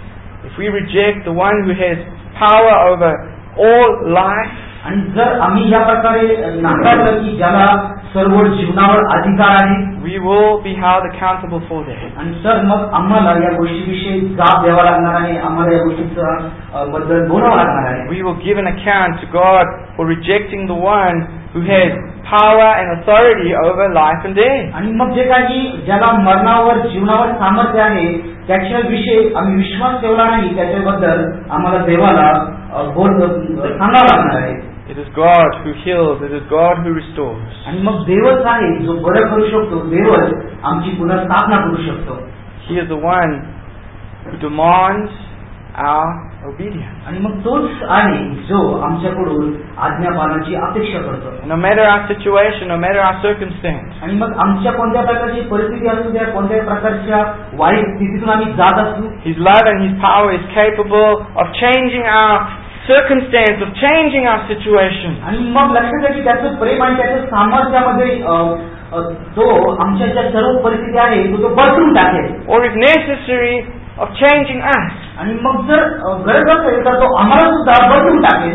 if we reject the one who has power over all life, आणि जर आम्ही या प्रकारे नाकारलं की ज्याला सर्व जीवनावर अधिकार आहे. We will be held accountable for that. आणि सर मग आम्हाला या गोष्टीविषयी जाब द्यावा लागणार आहे. आम्हाला या गोष्टीचा बद्दल बोलावं लागणार आहे. We will give an account to God for rejecting the one who has power and authority over life and death. आणि मग जे काही ज्याला मरणावर जीवनावर सामर्थ्य आहे त्याच्याविषयी आम्ही विश्वास ठेवला नाही त्याच्याबद्दल आम्हाला देवाला बोल सांगावं लागणार आहे. It is God who heals. It is God who restores. आणि मग देवच आहे जो बरं करू शकतो. देवच आमची पुनर्स्थापना करू शकतो. He is the one who demands our obedience. आणि मग तोच आहे जो आमच्याकडून आज्ञापालनाची अपेक्षा करतो. No matter our situation, no matter our circumstance. आणि मग आमच्या कोणत्या प्रकारची परिस्थिती असू द्या कोणत्या प्रकारच्या वाईट स्थितीतून आम्ही जात असू. His love and His power is capable of changing our circumstance, of changing our situation. आणि मग लक्षात घ्या की त्याचं प्रेम आणि त्याच्या सामर्थ्यामध्ये तो आमच्या ज्या सर्व परिस्थिती आहे तो तो बदलून टाकेल. Or if necessary, of changing us. आणि मग जर गरज असेल तर तो आम्हाला सुद्धा बदलून टाकेल.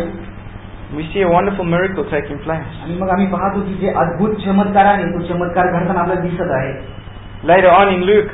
We see a wonderful miracle taking place. आणि मग आम्ही पाहतो की जे अद्भुत चमत्कार आहे तो चमत्कार घडताना आपल्याला दिसत आहे. Later on in Luke,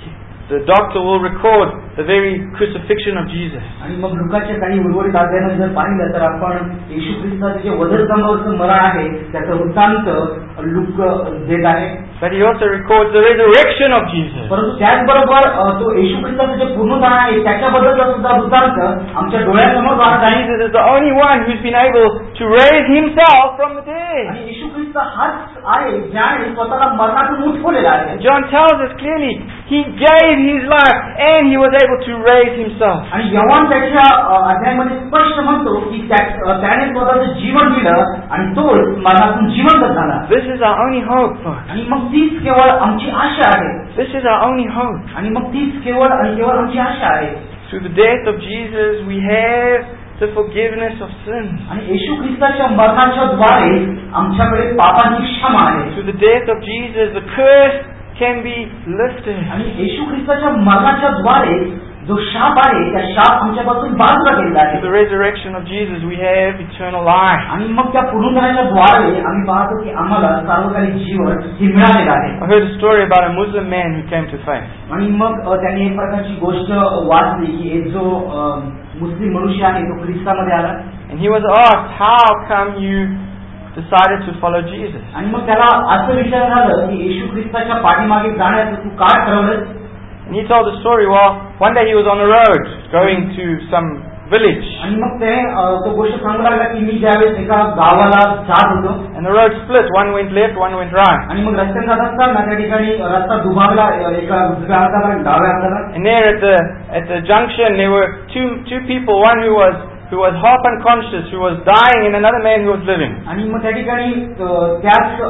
the doctor will record the very crucifixion of Jesus. आणि मग लुकाच्या काही उर्वरित अध्यायामध्ये जर पाहिलं तर आपण येशू ख्रिस्ताचे जे वधस्तंभावरचं मरण आहे त्याचा वृत्तांत लूक देत आहे. But he also records the resurrection of Jesus. परंतु त्याचबरोबर तो येशू ख्रिस्ताचं जे पूर्णता आहे त्याच्याबद्दलचा सुद्धा वृत्तांत आमच्या डोळ्यासमोर वाढत आहे. Jesus is the only one who's been able to raise himself from the dead. आणि येशू ख्रिस्त हाच आहे ज्याने स्वतःला मरणातून उठवलेला आहे. John tells us clearly he gave his life and he was able to raise himself. आणि योहान त्याच्या अध्यायामध्ये स्पष्ट म्हणतो की त्याने स्वतःचं जीवन दिलं आणि तो मरणातून जिवंत झाला. This is our only hope. आणि मग तीच केवळ आमची आशा आहे. This is our only hope. आणि मग तीच केवळ आणि केवळ आमची आशा आहे. Through the death of Jesus we have the forgiveness of sins. आणि येशू ख्रिस्ताच्या मरणाच्या द्वारे आमच्याकडे पापांची क्षमा आहे. Through the death of Jesus the curse can be lifted. आणि येशू ख्रिस्ताच्या मरणाच्या द्वारे जो शाप आहे त्या शाप आमच्यापासून बाजूला गेला आहे. Through the resurrection of Jesus we have eternal life. आणि मग त्या पुनरुत्थानाच्या द्वारे आम्ही पाहतो की आम्हाला सार्वकालिक जीवन हे मिळालेलं आहे. I heard a story about a Muslim man who came to faith. आणि मग त्यांनी एक प्रकारची गोष्ट वाचली की एक जो मुस्लिम मनुष्य आहे तो ख्रिस्तामध्ये आला. And he was asked, how come you decided to follow Jesus? आणि मग त्याला असं विचारलं झालं की येशू ख्रिस्ताच्या पाठीमागे जाण्याचं तू काय ठरवलं? And he told the story. Well, one day he was on the road going to some village. आणि मग ते तो गोष्ट सांगू लागला की मी ज्यावेळेस एका गावाला जात होतो. And the road split. One went left, one went right. आणि मग रस्त्याने जात असताना त्या ठिकाणी रस्ता दुभागला एका उजव्या हाताला डाव्या हाताला. And there at the at the junction there were two two people. One who was who was half unconscious, who was dying, and another man who was living. आणि मग त्या ठिकाणी त्याच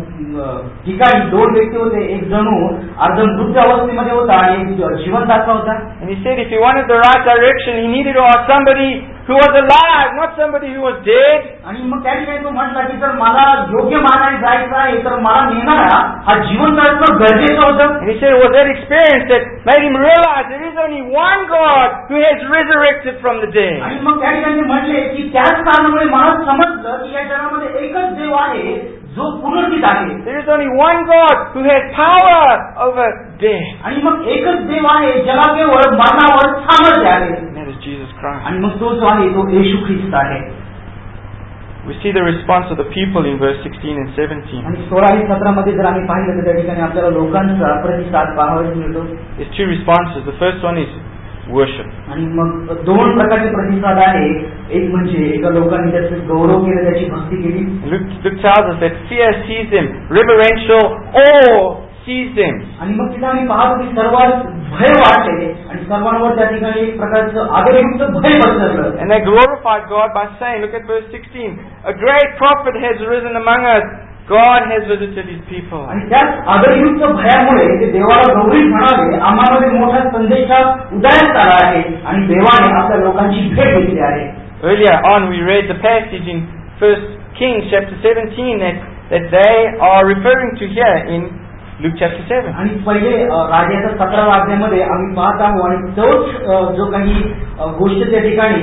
ठिकाणी दोन व्यक्ती होते. एक जणू अर्ध मृत अवस्थेमध्ये होता आणि एक जिवंत असा होता. And he said if he wanted the right direction, he needed to ask somebody who was alive, not somebody who was dead. आणि मग त्या ठिकाणी तो म्हटला की जर मला योग्य मार्गाने जायचं आहे तर मला नेणारा हा जिवंत असणं गरजेचं होतं. And he said it was that experience that made him realize there is only one God who has resurrected from the dead. आणि मग त्या ठिकाणी म्हटले की त्याच कारणामुळे मला समजलं की या जगामध्ये एकच देव आहे जो पुनर्जित आहे. There is only one God who has power over death. आणि मग एकच देव आहे ज्याला केवळ मरणावर सामर्थ्य आहे. That is Jesus Christ. आणि मग तो जो आहे तो येशू ख्रिस्त आहे. We see the response of the people in verse sixteen and seventeen. आणि सोळा आणि सतरा मध्ये जर आम्ही पाहिलं तर त्या ठिकाणी आपल्याला लोकांचा प्रतिसाद पाहावयास मिळतो. There's two responses. The first one is worship. आणि मग दोन प्रकारचे प्रतिसाद आहे. एक म्हणजे एका लोकांनी त्याचे गौरव केले त्याची भक्ती केली. Luke, Luke tells us that fear seized them, reverential awe seized them. आणि मग तिथे आम्ही पाहतो की सर्वात भय वाटले आणि सर्वांवर त्या ठिकाणी एक प्रकारचं आदरयुक्त भय पसरलं. And they glorified God by saying, look at verse sixteen, a great prophet has risen among us. God has visited his people. आणि त्याच आदरयुक्त भयामुळे ते देवाला गौरव म्हणाले आम्हामध्ये मोठा संदेश उदयास आला आहे आणि देवाने आपल्या लोकांची भेट घेतली आहे. Earlier on we read the passage in First Kings chapter seventeen that, that they are referring to here in Luke chapter seven. आणि पहिले राजाच्या सतराव्या अध्यायामध्ये आम्ही पाहत आहोत आणि तोच जो काही गोष्ट त्या ठिकाणी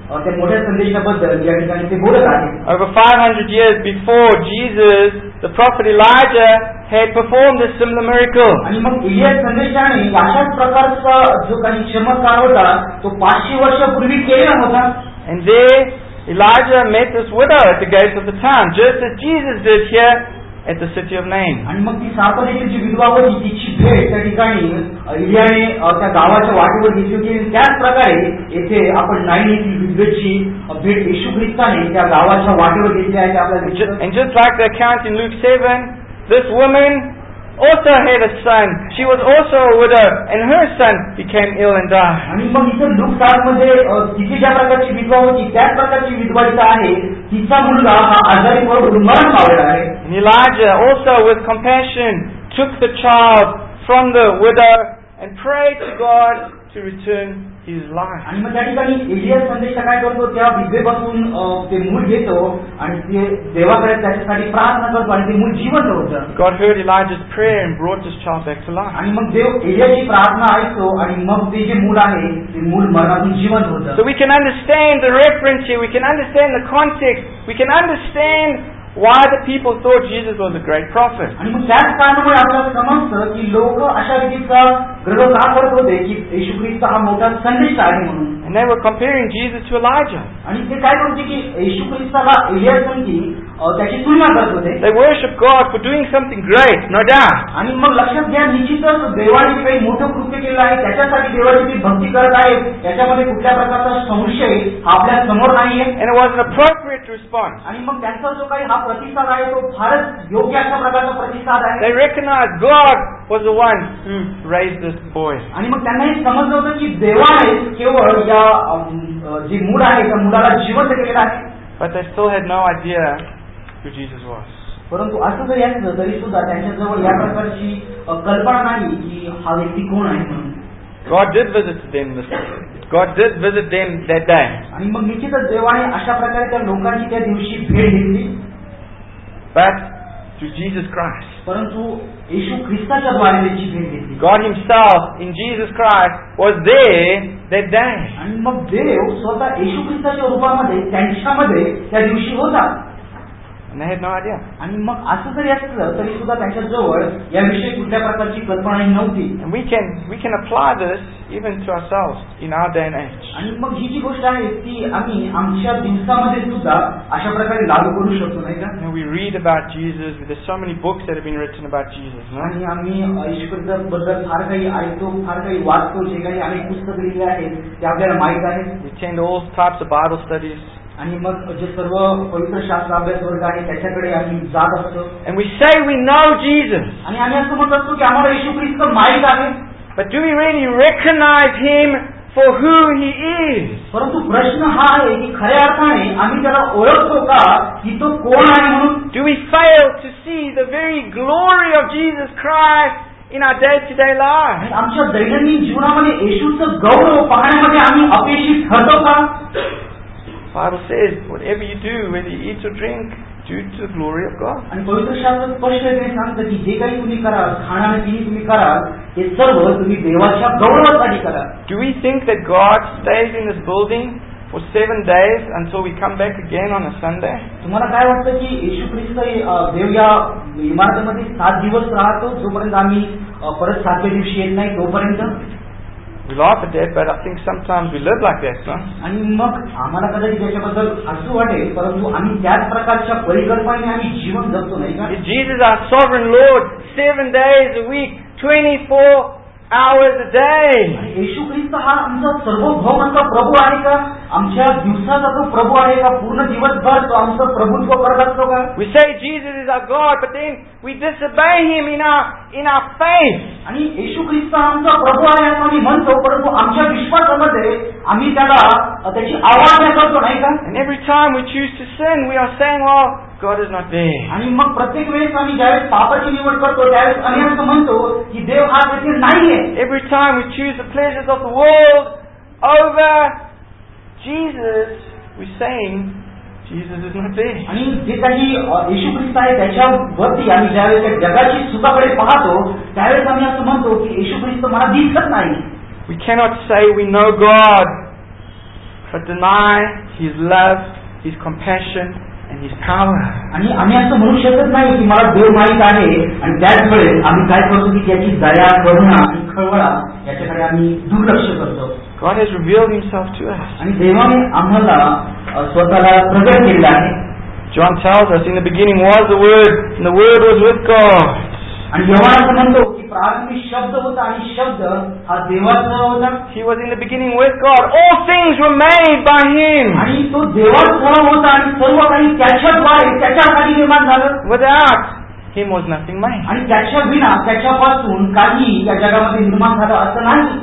त्या मोठ्या संदेशाबद्दल या ठिकाणी ते बोलत आहेत. Over five hundred years before Jesus, the prophet Elijah had performed a similar miracle. आणि मग एलिया संदेशाने अशाच प्रकारचा जो काही चमत्कार होता तो पाचशे वर्षापूर्वी केला होता. And there Elijah met this widow at the gates of the town, just as Jesus did here at the city of Nain. आणि मग ती सारपणीची जी विधवा होती तिची भेट त्या ठिकाणी एलियाने त्या गावाच्या वाटेवर घेतली होती. त्याच प्रकारे येथे आपण नाईन येथील विधवेची भेट येशू ख्रिस्ताने त्या गावाच्या वाटेवर घेतली आहे. आपल्याला And just like the account in Luke seven, this woman also had a son. She was also a widow, and her son became ill and died. आणि मग इथं लूक सात मध्ये तिची ज्या प्रकारची विधवा होती त्याच प्रकारची विधवा इथं आहे. तिचा मुलगा हा आजारी पडून मरण पावलेला आहे. And Elijah also with compassion took the child from the widow and prayed to God to return his life. आणि मग त्या ठिकाणी एलिया संदेश काय करतो, त्या विधवेपासून ते मूल घेतो आणि ते देवाकडे त्याच्यासाठी प्रार्थना करतो आणि ते मूल जिवंत होतं. God heard Elijah's prayer and brought this child back to life. आणि मग देव एलियाची प्रार्थना ऐकतो आणि मग ते जे मूल आहे ते मूल मरणातून जिवंत होतं. So we can understand the reference here, we can understand the context, we can understand why the people thought Jesus was a great prophet. आणि मग त्याच कारणामुळे आपल्याला समजतं की लोक अशा रीतीचा ग्रह का करत होते की येशू ख्रिस्त हा मोठा संदेश आहे म्हणून. And they were comparing Jesus to Elijah. आणि ते काय करत होते की येशू ख्रिस्ताला एलियासंगी त्याची तुलना करत होते. They worship God for doing something great, no doubt. आणि मग लक्षात घ्या, निश्चितच देवाने काही मोठं कृत्य केलं आहे, त्याच्यासाठी देवाची ती भक्ती करत आहे, त्याच्यामध्ये कुठल्या प्रकारचा संशय आपल्या समोर नाहीये. And it was an appropriate response. आणि मग त्यांचा जो काही हा प्रतिसाद आहे तो फारच योग्य अशा प्रकारचा प्रतिसाद आहे. They recognized God was the one who raised this boy. आणि मग त्यांना हे समजलं होतं की देवाने केवळ या जे मूल आहे त्या मुलाला जिवंत केलेलं आहे. But they still had no idea who Jesus was. परंतु असं जरी असलं तरी सुद्धा त्यांच्याजवळ या प्रकारची कल्पना नाही की हा व्यक्ती कोण आहे म्हणून. God did visit them this God did visit them that day. आणि मग निश्चितच देवाने अशा प्रकारे त्या लोकांची त्या दिवशी भेट घेतली. But through Jesus Christ. परंतु येशू ख्रिस्ताच्या द्वारे त्याची भेट घेतली. God himself in Jesus Christ was there that day. आणि मग देव स्वतः येशू ख्रिस्ताच्या रूपामध्ये त्यांच्यामध्ये त्या दिवशी होता. And they had no idea. आणि मग असं जरी असलं तरी सुद्धा त्यांच्याजवळ याविषयी कुठल्या प्रकारची कल्पना नव्हती. And we can we can apply this even to ourselves in our day and age. आणि मग ही जी गोष्ट आहे ती आम्ही आमच्या दिवसामध्ये सुद्धा अशा प्रकारे लागू करू शकतो, नाही का? You know, we read about Jesus. There's so many books that have been written about Jesus. No? आणि आम्ही येशू ख्रिस्ताबद्दल फार काही ऐकतो, फार काही वाचतो, जे काही अनेक पुस्तकं लिहिली आहेत ते आपल्याला माहित आहे. We attend all types of Bible studies. आणि मग जे सर्व पवित्र शास्त्र अभ्यास वर्ग आहे त्याच्याकडे आम्ही जात असतो. And we say we know Jesus. आणि आम्ही असं म्हणत असतो की आम्हाला येशू ख्रिस्त माहित आहे. But do we really recognize him for who he is? परंतु प्रश्न हा आहे की खऱ्या अर्थाने आम्ही त्याला ओळखतो का की तो कोण आहे म्हणून? Do we fail to see the very glory of Jesus Christ in our day-to-day lives? आमच्या दैनंदिन जीवनामध्ये येशूचं गौरव पाहण्यामध्ये आम्ही अपयशी ठरतो का? Bible says, whatever you do, whether you eat or drink, do to the glory of God. आणि पवित्र शास्त्र स्पष्टपणे सांगतं की जे काही तुम्ही कराल, खाणं पिणी तुम्ही कराल, हे सर्व तुम्ही देवाच्या गौरवासाठी करा. Do we think that God stays in this building for seven days until we come back again on a Sunday? तुम्हाला काय वाटतं की येशू ख्रिस्त देव या इमारतीमध्ये सात दिवस राहतो जोपर्यंत आम्ही परत सातव्या दिवशी येत नाही तोपर्यंत? We laugh at that, but I think sometimes we live like that, no? आणि मग आम्हाला कदाचित त्याच्याबद्दल हसू वाटेल, परंतु आम्ही त्याच प्रकारच्या परिकल्पनेने आम्ही जीवन जगतो, नाही का? Jesus our sovereign Lord, seven days a week, twenty-four hours a day. येशू ख्रिस्त हा आमचा सर्वभौमांचा प्रभू आहे का? आमच्या दिवसाचा तो प्रभू आहे का? पूर्ण दिवसभर तो आमचं प्रभुत्व करत असतो का? We say Jesus is our God, but then we disobey him in our in our faith. आणि येशू ख्रिस्त आमचा प्रभू आहे असं आम्ही म्हणतो, परंतु आमच्या विश्वासामध्ये आम्ही त्याला त्याची आवाज करतो, नाही का? And every time we choose to sin, we are saying, well, God is not there. आणि मग प्रत्येक वेळेस आम्ही ज्यावेळेस पापाची निवड करतो त्यावेळेस आम्ही असं म्हणतो की देव हा तेथे नाहीये. Every time we choose the pleasures of the world over Jesus, we're saying Jesus is not there. आणि जे काही येशू ख्रिस्त आहे त्याच्यावरती आम्ही ज्यावेळेस त्या जगाची सुखाकडे पाहतो त्यावेळेस आम्ही असं म्हणतो की येशू ख्रिस्त मला दिसत नाही. We cannot say we know God but deny His love, His compassion, and His power. आणि आम्ही असं म्हणू शकत नाही की मला देव माहित आहे आणि त्याच वेळेस आम्ही काय करतो की त्याची दया, करुणा आणि खळवळा याच्याकडे आम्ही दुर्लक्ष करतो. God has revealed Himself to us. आणि देवाने आम्हाला स्वतःला प्रगट केलेलं आहे. John tells us, in the beginning was the Word, and the Word was with God. आणि योहान असं म्हणतो की प्रारंभी शब्द होता आणि शब्द हा देवाचा होता. He was in the beginning with God. All things were made by Him. आणि तो देवाचा होता आणि सर्व काही त्याच्याद्वारे त्याच्याखाली निर्माण झालं. Without Him was nothing made. आणि त्याच्या विना त्याच्यापासून काही या जगामध्ये निर्माण झालं असं नाही.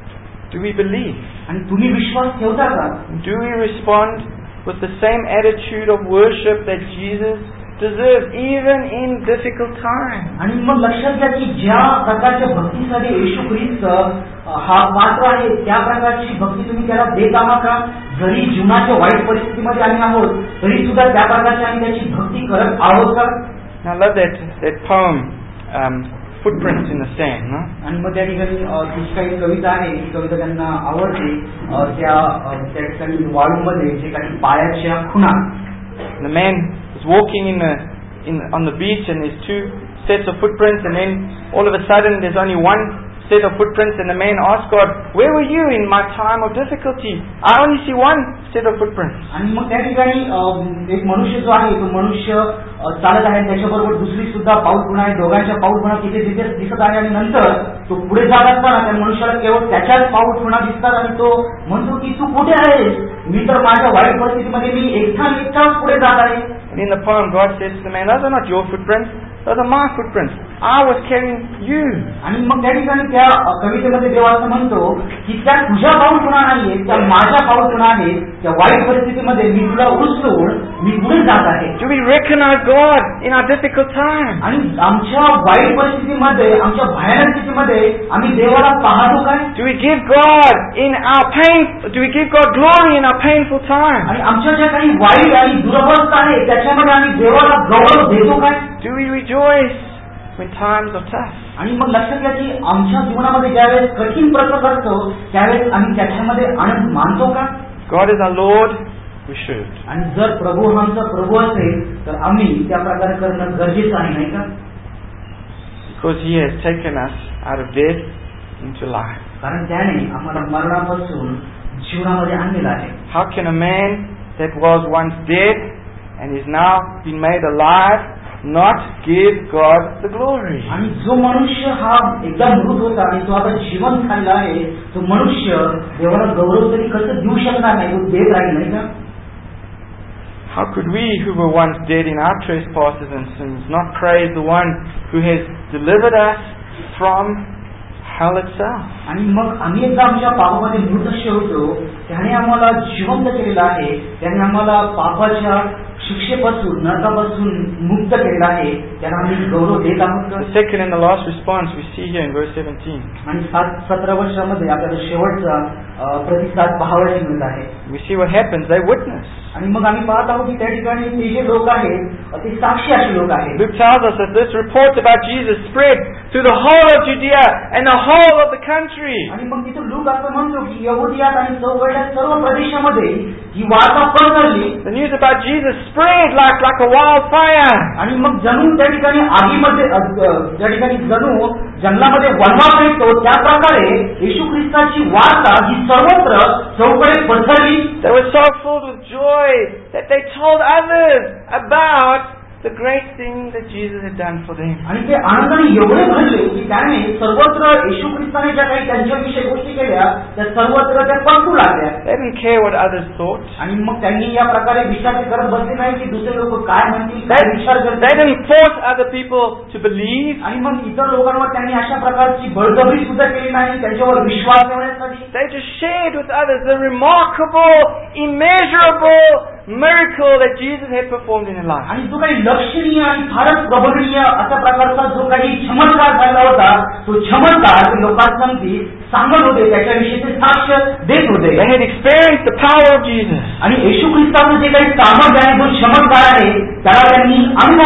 Do we believe? आणि तुम्ही विश्वास ठेवता का? Do we respond with the same attitude of worship that Jesus deserves even in difficult times? आणि मग लक्षात घ्या की ज्या प्रकारच्या भक्तीसाठी येशू ख्रिस्त हा पात्र आहे त्या प्रकारची भक्ती तुम्ही त्याला देत आहात का? जरी जीवनाच्या वाईट परिस्थितीमध्ये आम्ही आहोत तरी सुद्धा त्या प्रकारची आम्ही त्याची भक्ती करत आहोत का? I love that that poem, um, Footprints in the Sand. No? आणि मग त्या ठिकाणी जी काही कविता आहे ही कविता त्यांना आवडते. त्या त्या ठिकाणी वाळूमध्ये जे काही पायाच्या खुणा. The man is walking in the in on the beach and there's two sets of footprints, and then all of a sudden there's only one set of footprints, and the man asks God, where were you in my time of difficulty? I only see one set of footprints. आणि मग त्या ठिकाणी एक मनुष्य जो आहे तो मनुष्य चालत आहे त्याच्याबरोबर दुसरी सुद्धा पाऊल खुणा आहे. दोघांच्या पाऊल खुणा तिथे तिथे दिसत आहे आणि नंतर तो पुढे जात असताना त्या मनुष्याला केवळ त्याच्याच पाऊल खुणा दिसतात आणि तो म्हणतो की तू कुठे आहेस? मी तर माझ्या वाईट परिस्थितीमध्ये मी एकटा एकटा पुढे जात आहे. And in the poem God says to the man, those are not your footprints, those are my footprints. I was carrying you. आणि मग त्या ठिकाणी त्या कवितेमध्ये देव असं म्हणतो की त्या तुझ्या पाऊल खुणा नाहीये, त्या माझ्या पाऊल खुणा आहे. त्या वाईट परिस्थितीमध्ये मी तुला उचलून मी पुढे जात आहे. Do we recognize God in our difficult times? आणि आमच्या वाईट परिस्थितीमध्ये, आमच्या भयानक स्थितीमध्ये आम्ही देवाला पाहतो काय? Do we give God in our pain? Do we give God glory in our painful times? आणि आमच्या ज्या काही वाईट आणि दुरवस्था आहे त्याच्यामध्ये आम्ही देवाला गौरव देतो काय? Do we rejoice when times are tough? आणि मग लक्षात घ्या की आमच्या जीवनामध्ये ज्यावेळेस कठीण प्रसंग असतो त्यावेळेस आम्ही त्याच्यामध्ये आनंद मानतो का? God is our Lord, we should. आणि जर प्रभू आमचा प्रभू असेल तर आम्ही त्या प्रकारे करणं गरजेचं आहे नाही का? Because He has taken us out of death into life. कारण त्याने आम्हाला मरणापासून जीवनामध्ये आणलेलं आहे. How can a man that was once dead and is now been made alive not give God the glory? आणि जो मनुष्य हा एकदम मृत होता आणि तो आता जिवंत झालेला आहे तो मनुष्य देवाला गौरव तरी कसं देऊ शकणार नाही? तो देत राहील नाही का? How could we who were once dead in our trespasses and sins not praise the one who has delivered us from hell itself? आणि मग आम्ही एकदा आमच्या पापामध्ये मृतस्य होतो त्याने आम्हाला जिवंत केलेलं आहे. त्याने आम्हाला पापाच्या शिक्षेपासून नरकापासून मुक्त केलेला आहे. त्याला आम्ही गौरव देत आहोत. The second and the last response we see here in verse seventeen. आणि सात सतरा वर्षामध्ये आपल्याला शेवटचा प्रतिसाद पाहावयास मिळत आहे. We see what happens. They witness. आणि मग आम्ही पाहत आहोत की त्या ठिकाणी ते जे लोक आहेत ते साक्षी असे लोक आहेत. Luke tells us that this report about Jesus spread through the whole of Judea and the whole of the country. आणि मग तिथे लूक असं म्हणतो की यहुदियात आणि चौघडल्या सर्व प्रदेशामध्ये ही वार्ता पसरली. The news about Jesus spread like like a wildfire. आणि मग जणू त्या ठिकाणी आगीमध्ये त्या ठिकाणी जणू जंगलामध्ये वनवा पेटतो त्या प्रकारे येशू ख्रिस्ताची वार्ता ही सर्वत्र चौकडे पसरली. They were so filled with joy that they told others about the great thing that Jesus had done for them. आणि ते आनंदाने एवढे भरले की त्याने सर्वत्र येशू ख्रिस्ताने ज्या काही त्यांच्याविषयी गोष्टी केल्या त्या सर्वत्र त्या पसरू लागल्या. They didn't care what others thought. आणि मग त्यांनी या प्रकारे विचार करत बसले नाही की दुसरे लोक काय म्हणतील, काय विचार करतील. They didn't force other people to believe. आणि मग इतर लोकांवर त्यांनी अशा प्रकारची बळजबरी सुद्धा केली नाही त्यांच्यावर विश्वास ठेवण्यासाठी. They just shared with others the remarkable, immeasurable miracle that Jesus had performed in their life. आणि जो काही लक्षणीय आणि फारच प्रबलनीय अशा प्रकारचा जो काही चमत्कार झाला होता तो चमत्कार लोकांसमोर सांगत होते, त्याच्याविषयी ते साक्ष देत होते. They had experienced the power of Jesus. आणि येशू ख्रिस्ताचं जे काही सामर्थ्य आहे जो चमत्कार आहे त्याला त्यांनी अनुभवलं होतं.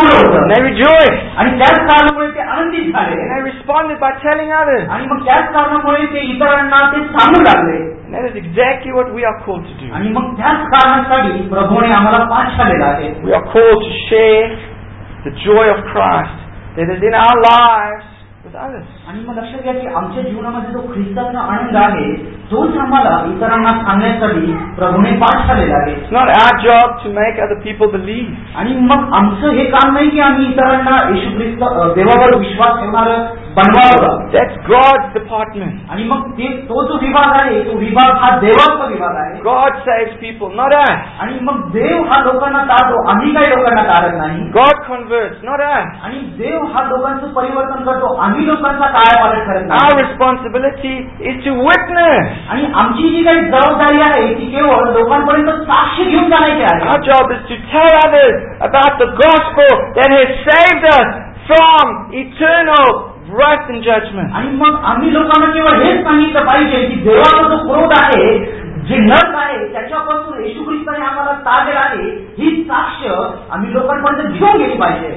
झालं they rejoiced. आणि त्याच कारणामुळे ते आनंदित झाले And they responded by telling others. आणि मग त्याच कारणामुळे ते इतरांना ते सांगू लागले. And that is exactly what we are called to do. आणि मग त्याच कारणासाठी प्रभूने आम्हाला पाठवलेलं आहे. We are called to share the joy of Christ that is in our lives with others. आणि मग लक्षात घ्या की आमच्या जीवनामध्ये जो ख्रिस्ताचा आनंद आहे तोच आम्हाला इतरांना सांगण्यासाठी प्रभूने पाठवलेला आहे. It's not our job to make other people believe. आणि मग आमचं हे काम नाही की आम्ही इतरांना येशू ख्रिस्त देवावर विश्वास ठेवणारं बनवावं. That's God's department. आणि मग ते तो जो विभाग आहे तो विभाग हा देवाचा विभाग आहे. God saves people, not us. आणि मग देव हा लोकांना तारतो, आम्ही काही लोकांना तारत नाही. God converts, not us. आणि देव हा लोकांचं परिवर्तन करतो, आम्ही लोकांचा कायापालट करत Our नाही. responsibility is to witness. आणि आमची जी काही जबाबदारी आहे ती केवळ लोकांपर्यंत साक्ष घेऊन जाण्याची आहे. Our job is to tell others about the gospel that has saved us from eternal wrath and judgment. आणि मग आम्ही लोकांना केवळ हेच सांगितलं पाहिजे की देवाचा जो क्रोध आहे, जे नरक आहे, त्याच्यापासून येशू ख्रिस्ताने आम्हाला तारलेलं आहे, ही साक्ष आम्ही लोकांपर्यंत घेऊन गेली पाहिजे.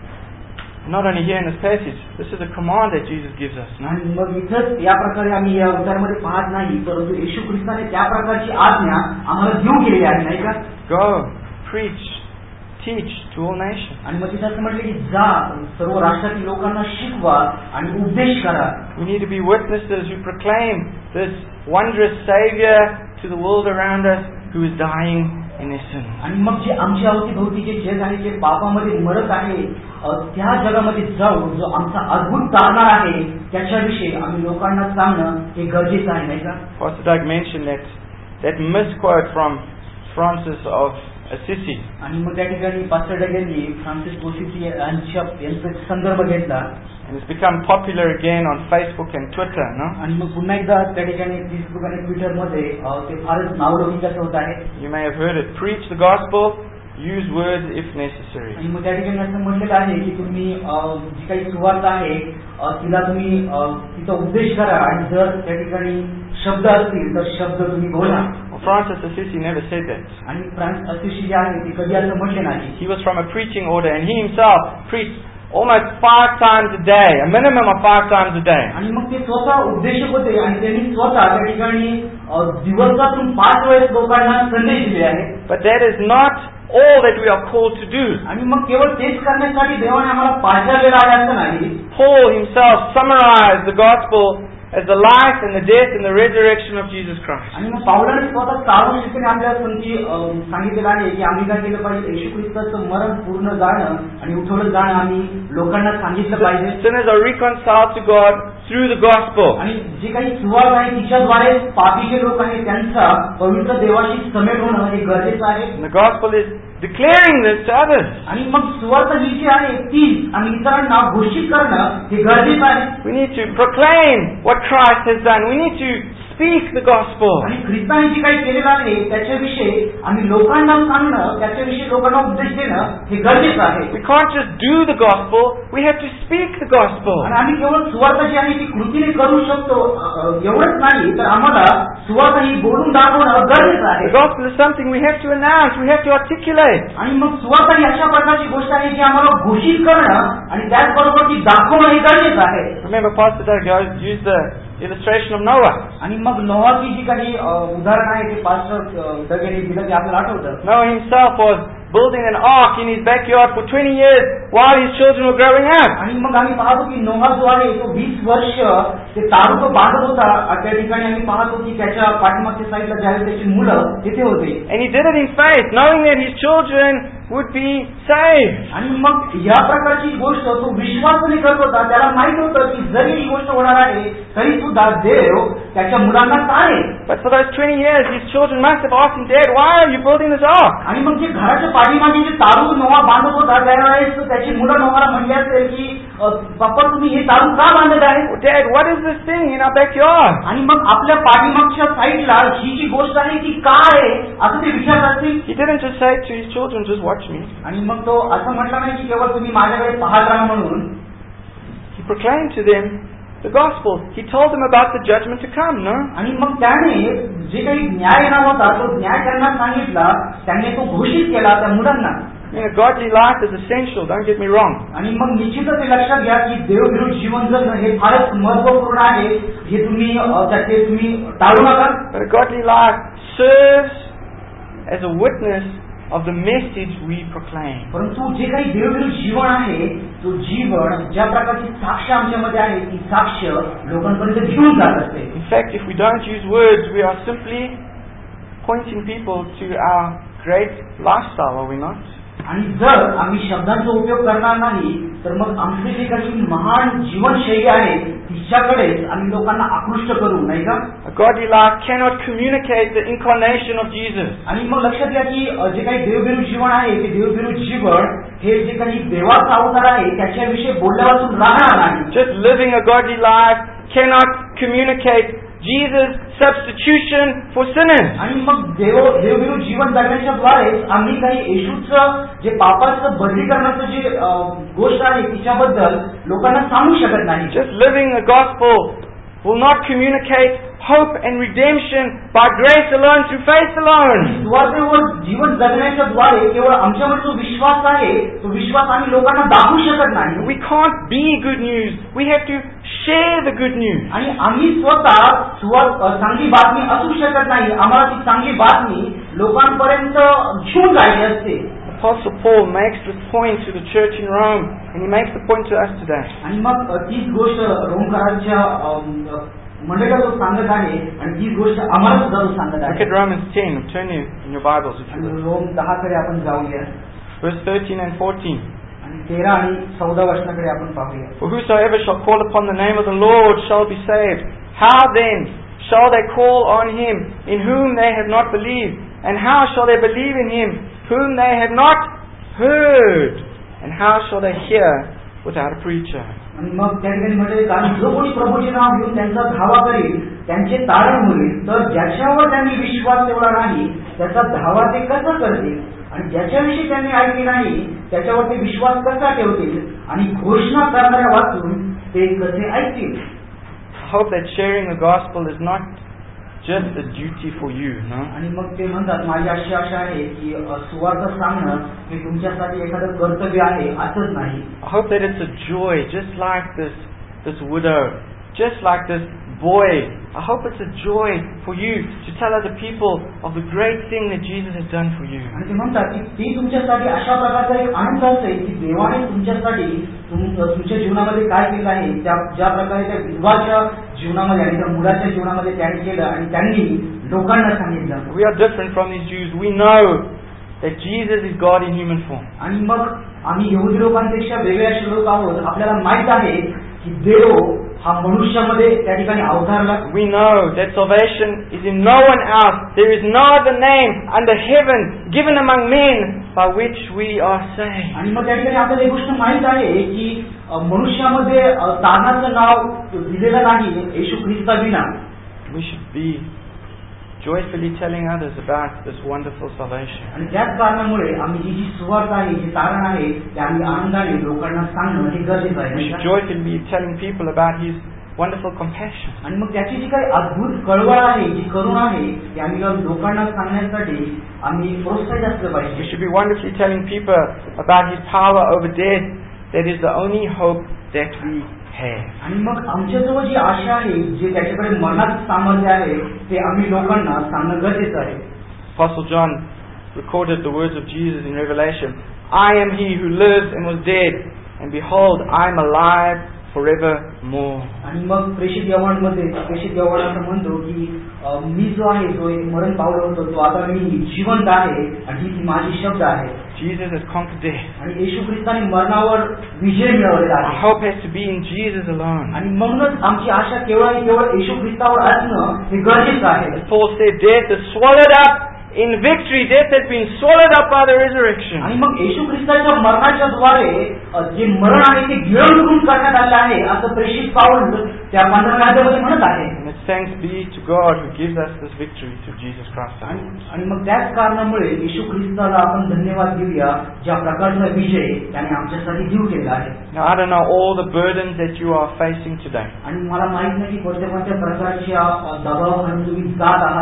Not only here in this passage, this is a command that Jesus gives us. No? आणि मग इथंच या प्रकारे आम्ही या उद्धारामध्ये पाहत नाही, परंतु येशू ख्रिस्ताने त्या प्रकारची आज्ञा आम्हाला देऊ गेलेली आहे, नाही का? Go, preach, teach to all nations. आणि मग तिथं असं म्हटलं की जा सर्व राष्ट्रातील लोकांना शिकवा आणि उपदेश करा. We need to be witnesses who proclaim this wondrous Savior to the world around us who is dying in their sins. आणि मग जे आमच्या अवतीभोवती जे जग आहे, जे पापामध्ये मरत आहे, त्या जगामध्ये जाऊन जो आमचा अद्भुत तारणार आहे त्याच्याविषयी आम्ही लोकांना सांगणं हे गरजेचं आहे, नाही का? Pastor Doug mentioned that that misquote from Francis of Assisi. आणि मग त्या ठिकाणी पास्टर डग यांनी फ्रान्सिस ओसिसी यांच्या यांचा संदर्भ घेतला. And it's become popular again on Facebook and Twitter, no? आणि मग पुन्हा एकदा त्या ठिकाणी फेसबुक आणि ट्विटर मध्ये ते फारच नावलौकिक होत आहे. You may have heard it. Preach the gospel, use words if necessary. आणि मग त्या ठिकाणी असं म्हटलेलं आहे की तुम्ही जी काही सुवार्ता आहे तिला तुम्ही तिचा उपदेश करा आणि जर त्या ठिकाणी शब्द असतील तर शब्द तुम्ही बोला. Francis Assisi never said that. आणि फ्रान्सिस असिसी जे आहे ते कधी असं म्हटले नाही. He was from a preaching order and he himself preached almost five times a day, a minimum of five times a day. आणि मग ते स्वतः उपदेशक होते आणि त्यांनी स्वतः त्या ठिकाणी दिवसातून पाच वेळेस लोकांना संदेश दिले आहे. But that is not all that we are called to do. आणि मग केवळ तेच करण्यासाठी देवाने आम्हाला पाठवलेलं आहे असं नाही. Paul himself summarized the gospel as the life and the death and the resurrection of Jesus Christ. आणि मग पावलाने स्वतः सार्वजनिकपणे आपल्या संती सांगितलेलं आहे की आम्ही काय केलं पाहिजे, येशू ख्रिस्ताचं मरण पूर्ण जाणं आणि उठवलं जाणं आम्ही लोकांना सांगितलं पाहिजे. Sinners are reconciled to God through the gospel. आणि जे काही सुवार्ता आहे तिच्याद्वारे पापी जे लोक आहेत त्यांचा पवित्र देवाशी समेट होणं हे गरजेचं आहे. And the gospel is declaring this to others. आणि मग सुवार्ता ही जी आहे ती आणि इतरांना घोषित करणं हे गरजेचं आहे. We need to proclaim what Christ has done. We need to speak the gospel. आणि ख्रिस्ताने जे काही केलेलं आहे त्याच्याविषयी आम्ही लोकांना सांगणं, त्याच्याविषयी लोकांना उपदेश देणं हे गरजेचं आहे. We can't just do the gospel, we have to speak the gospel. आणि आम्ही केवळ सुवार्ता जी आहे ती कृतीने करू शकतो एवढंच नाही तर आम्हाला सुवार्ता ही बोलून दाखवणं गरजेचं आहे. The gospel is something we have to announce, we have to articulate. आणि मग सुवार्ता ही अशा प्रकारची गोष्ट आहे जी आम्हाला घोषित करणं आणि त्याचबरोबर ती दाखवणं हे गरजेचं आहे. Remember Pastor Doug used the illustration of Noah. आणि मग नोहाची जी काही उदाहरण आहे ते पास्टर डग यांनी दिलं ते आपल्याला आठवतं. Noah himself was building an ark in his backyard for twenty years while his children were growing up. आणि मग आम्ही पाहतो की नोहा जो आहे तो वीस वर्ष ते तारुक बांधत होता. त्या ठिकाणी आम्ही पाहतो की त्याच्या पाठीमागच्या साईडला ज्यावेळेस त्याची मुलं तिथे होते. And he did it in faith, knowing that his children would be saved. आणि मग या प्रकारची गोष्ट तो विश्वासाने करत होता. त्याला माहित होतं की जरी ही गोष्ट होणार आहे तरी सुद्धा देव त्याच्या मुलांना चालेल. But for those twenty years his children must have asked him, Dad, why are you building this ark? आणि मग जे घराच्या पाठीमागे जे तारू नोहा बांधत होता त्यावेळेस त्याची मुलं नोहाला म्हणले असेल की पप्पा तुम्ही हे तारू का बांधत आहे? Dad, what is this thing in our backyard? आणि मग आपल्या पाठीमागच्या साईडला ही जी गोष्ट आहे ती काय आहे असं ते विचारत असतील. He didn't just say to his children, just watch me. आणि मग तो असं म्हटला नाही की केवळ तुम्ही माझ्याकडे पाहत राहा म्हणून. He proclaimed to them the gospel. He told them about the judgment to come, no? आणि मग त्याने जे काही न्याय येणार होता तो न्याय त्यांना सांगितला. त्यांनी तो घोषित केला त्या मुलांना. I mean, a godly life is essential, don't get me wrong. आणि मग निश्चितच हे लक्षात घ्या की देवविरुद्ध जीवन जगणं हे फारच महत्त्वपूर्ण आहे. हे तुम्ही अ, त्याचे तुम्ही टाळू नका. But a godly life serves as a witness of the message we proclaim. परंतु जे काही देवविरुद्ध जीवन आहे, तो जीवन ज्या प्रकारची साक्ष आमच्यामध्ये आहे, ती साक्ष लोकांपर्यंत घेऊन जात असते. In fact, if we don't use words, we are simply pointing people to our great lifestyle, are we not? आणि जर आम्ही शब्दांचा उपयोग करणार नाही, तर मग आमची जी काही महान जीवनशैली आहे, तिच्याकडेच आम्ही लोकांना आकृष्ट करू, नाही का? A godly life cannot communicate the incarnation of Jesus. आणि मग लक्षात घ्या की अ, जे काही देवविरुद्ध जीवन आहे, ते देवविरुद्ध जीवन हे जे काही देवाचा अवतार आहे, त्याच्याविषयी बोलल्यापासून राहणार नाही. Just living a godly life cannot communicate Jesus' substitution for sinners. आणि मग देव देवविरुद्ध जीवन जगण्याच्या द्वारेच आम्ही काही येशूचं जे पापाचं बदलीकरणाचं जे अ, गोष्ट आहे, तिच्याबद्दल लोकांना सांगू शकत नाही. Just living a gospel will not communicate hope and redemption by grace alone, through faith alone. सुवार्तेवर जीवन जगण्याच्या द्वारे केवळ आमच्यामध्ये जो विश्वास आहे, तो विश्वास आम्ही लोकांना दाखवू शकत नाही. We can't be good news. We have to share the good news. आणि आम्ही स्वतः सुवार्त अ, चांगली बातमी असू शकत नाही. आम्हाला ती चांगली बातमी लोकांपर्यंत घेऊन जायची असते. Apostle Paul makes this point to the church in Rome, and he makes the point to us today. आणि मग अ, तीच गोष्ट रोमकरांच्या अ, अ, मंडळीला तो सांगत आहे, आणि तीच गोष्ट आम्हाला सुद्धा तो सांगत Look आहे. at Romans ten. Turn you in your Bibles if you आणि will. रोम दहा कडे आपण जाऊया, Verse thirteen and fourteen. आणि तेरा आणि चौदा वचनाकडे आपण पाहूया. For whosoever shall call upon the name of the Lord shall be saved. How then shall they call on him in whom they have not believed? And how shall they believe in him whom they have not heard? And how shall they hear without a preacher? आणि मग त्या ठिकाणी म्हटले, कारण जो कोणी प्रभूचे नाव घेऊन त्यांचा धावा करील, त्यांचे तारण होईल. तर ज्याच्यावर त्यांनी विश्वास ठेवला नाही, त्याचा धावा ते कसा करतील? आणि ज्याच्याविषयी त्यांनी ऐकले नाही, त्याच्यावर ते विश्वास कसा ठेवतील? आणि घोषणा करणाऱ्या वाचून ते कसे ऐकतील? I hope that sharing the gospel is not just a duty for you, no? आणि मग ते म्हणतात, माझी अशी आशा आहे की अ, सुवार्थ सांगणं हे तुमच्यासाठी एखादं कर्तव्य आहे, असंच नाही. I hope that it's a joy, just like this this widow, just like this boy. I hope it's a joy for you to tell other people of the great thing that Jesus has done for you. आणि ते म्हणतात की ती तुमच्यासाठी अशा प्रकारचा एक आनंद असेल की देवाने तुमच्यासाठी तुम- तुमच्या जीवनामध्ये काय केलं आहे, त्या ज्या प्रकारे त्या विधवाच्या जीवनामध्ये आणि त्या मुलाच्या जीवनामध्ये त्यांनी केलं, आणि त्यांनी लोकांना सांगितलं. We are different from these Jews. We know that Jesus is God in human form. आणि मग आम्ही यहुदी लोकांपेक्षा वेगळे असे लोक आहोत. आपल्याला माहित आहे की देव हा मनुष्यामध्ये त्या ठिकाणी अवतारला. We know that salvation is in no one else. There is no other name under heaven given among men by which we are saved. आणि मग त्या ठिकाणी आपल्याला एक गोष्ट माहित आहे की अ, मनुष्यामध्ये अ, तारणाचं नाव दिलेलं नाही येशू ख्रिस्ताविना. We should be joyfully telling others about this wonderful salvation. आणि त्याच कारणामुळे आम्ही ही जी सुवार्थ आहे, जी तारण आहे, ते आम्ही आनंदाने लोकांना सांगणं हे गरजेचं आहे, We नाही should का? joyfully be telling people about His wonderful compassion. आणि मग त्याची जी काही अद्भुत कळवळ आहे, जी करुणा आहे, ती आम्ही लोकांना सांगण्यासाठी आम्ही प्रोत्साहित असलं We पाहिजे. should be wonderfully telling people about His power over death. That is the only hope that we have. आणि मग आमच्याजवळ जी आशा आहे, जे त्याच्याकडे मरणाचं सामर्थ्य आहे, ते आम्ही लोकांना सांगणं गरजेचं आहे. Apostle John recorded the words of Jesus in Revelation. I am He who lives and was dead, and behold, I am alive forevermore. आणि मग प्रेषित यवनांमध्ये प्रेषित यवन असं म्हणतो की अ, मी जो आहे, जो एक मरण पावला होतो, तो आता मी जिवंत आहे, आणि ही ती माझी शब्द आहे. Jesus has conquered death. आणि येशू ख्रिस्ताने मरणावर विजय मिळवलेला Our आहे. hope has to be in Jesus alone. आणि म्हणूनच आमची आशा केवळ आणि केवळ येशू ख्रिस्तावर असणं हे गरजेचं आहे. Paul said, death is swallowed up in victory. Death has been swallowed up by the resurrection. आणि मग येशू ख्रिस्ताच्या मरणाच्या द्वारे अ, जे मरण आहे ते गिळवून करण्यात आले आहे, असं प्रेषित पाऊल त्या पंधरामध्ये म्हणत आहे. And it's thanks be to God who gives us this victory through Jesus Christ. आणि आणि मग त्याच कारणामुळे येशू ख्रिस्ताला आपण धन्यवाद देऊया, ज्या प्रकारचा विजय त्याने आमच्यासाठी देऊ केला आहे. Now I don't know all the burdens that you are facing today. आणि मला माहित नाही की कोणत्या कोणत्या प्रकारच्या अ, दबावाखाली तुम्ही जात आहात.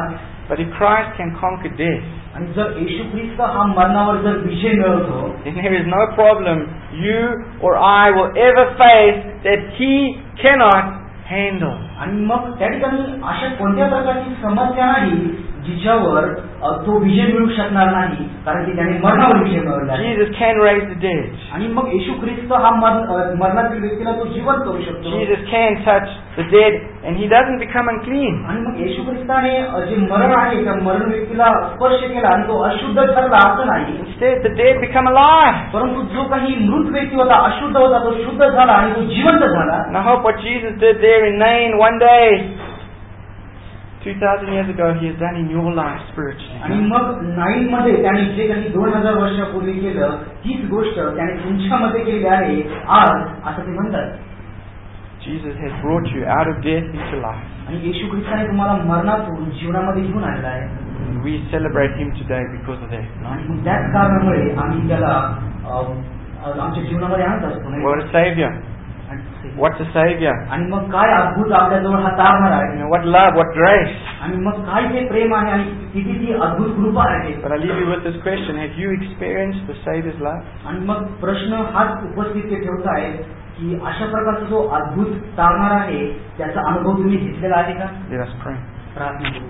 But if Christ can conquer death, आणि जर येशू ख्रिस्त हा मरणावर जर विजय मिळवतो, then there is no problem you or I will ever face that He cannot handle. आणि मग त्या ठिकाणी अशा कोणत्या प्रकारची समस्या नाही जिच्यावर तो विजय मिळू शकणार नाही, कारण की त्याने मरणावर विजय मिळवला आहे. Jesus can raise the dead. आणि मग येशू ख्रिस्त हा मरणातील व्यक्तीला तो जिवंत करू शकतो. Jesus can touch the dead and he doesn't become unclean. आणि मग येशू ख्रिस्ताने जे मरण आहे त्या मरण व्यक्तीला स्पर्श केला आणि तो अशुद्ध ठरला असं नाही. Instead the dead become alive. परंतु जो काही मृत व्यक्ती होता अशुद्ध होता तो शुद्ध झाला आणि तो जिवंत झाला. And I hope what Jesus did there in Nain one day two thousand years ago He has done in your life spiritually. आणि मग नाईन मध्ये त्याने जे काही दोन हजार वर्षापूर्वी केलं तीच गोष्ट त्याने तुमच्यामध्ये केली आहे आज असं ते म्हणतात. Jesus has brought you out of death into life. आणि येशू ख्रिस्ताने तुम्हाला मरणातून जीवनामध्ये घेऊन आलेला आहे. And we celebrate Him today because of that. आणि त्याच कारणामुळे आम्ही त्याला आमच्या जीवनामध्ये आणत असतो. What a Savior! What a Savior! आणि मग काय अद्भुत आपल्याजवळ हा तारणार आहे. What love! What grace! आणि मग काय ते प्रेम आहे आणि किती ती अद्भुत कृपा आहे. But I leave you with this question: Have you experienced the Savior's love? आणि मग प्रश्न हाच उपस्थित ठेवता आहे की अशा प्रकारचा जो अद्भुत तारणार आहे त्याचा अनुभव तुम्ही घेतलेला आहे का? Let us pray. प्रार्थना करू.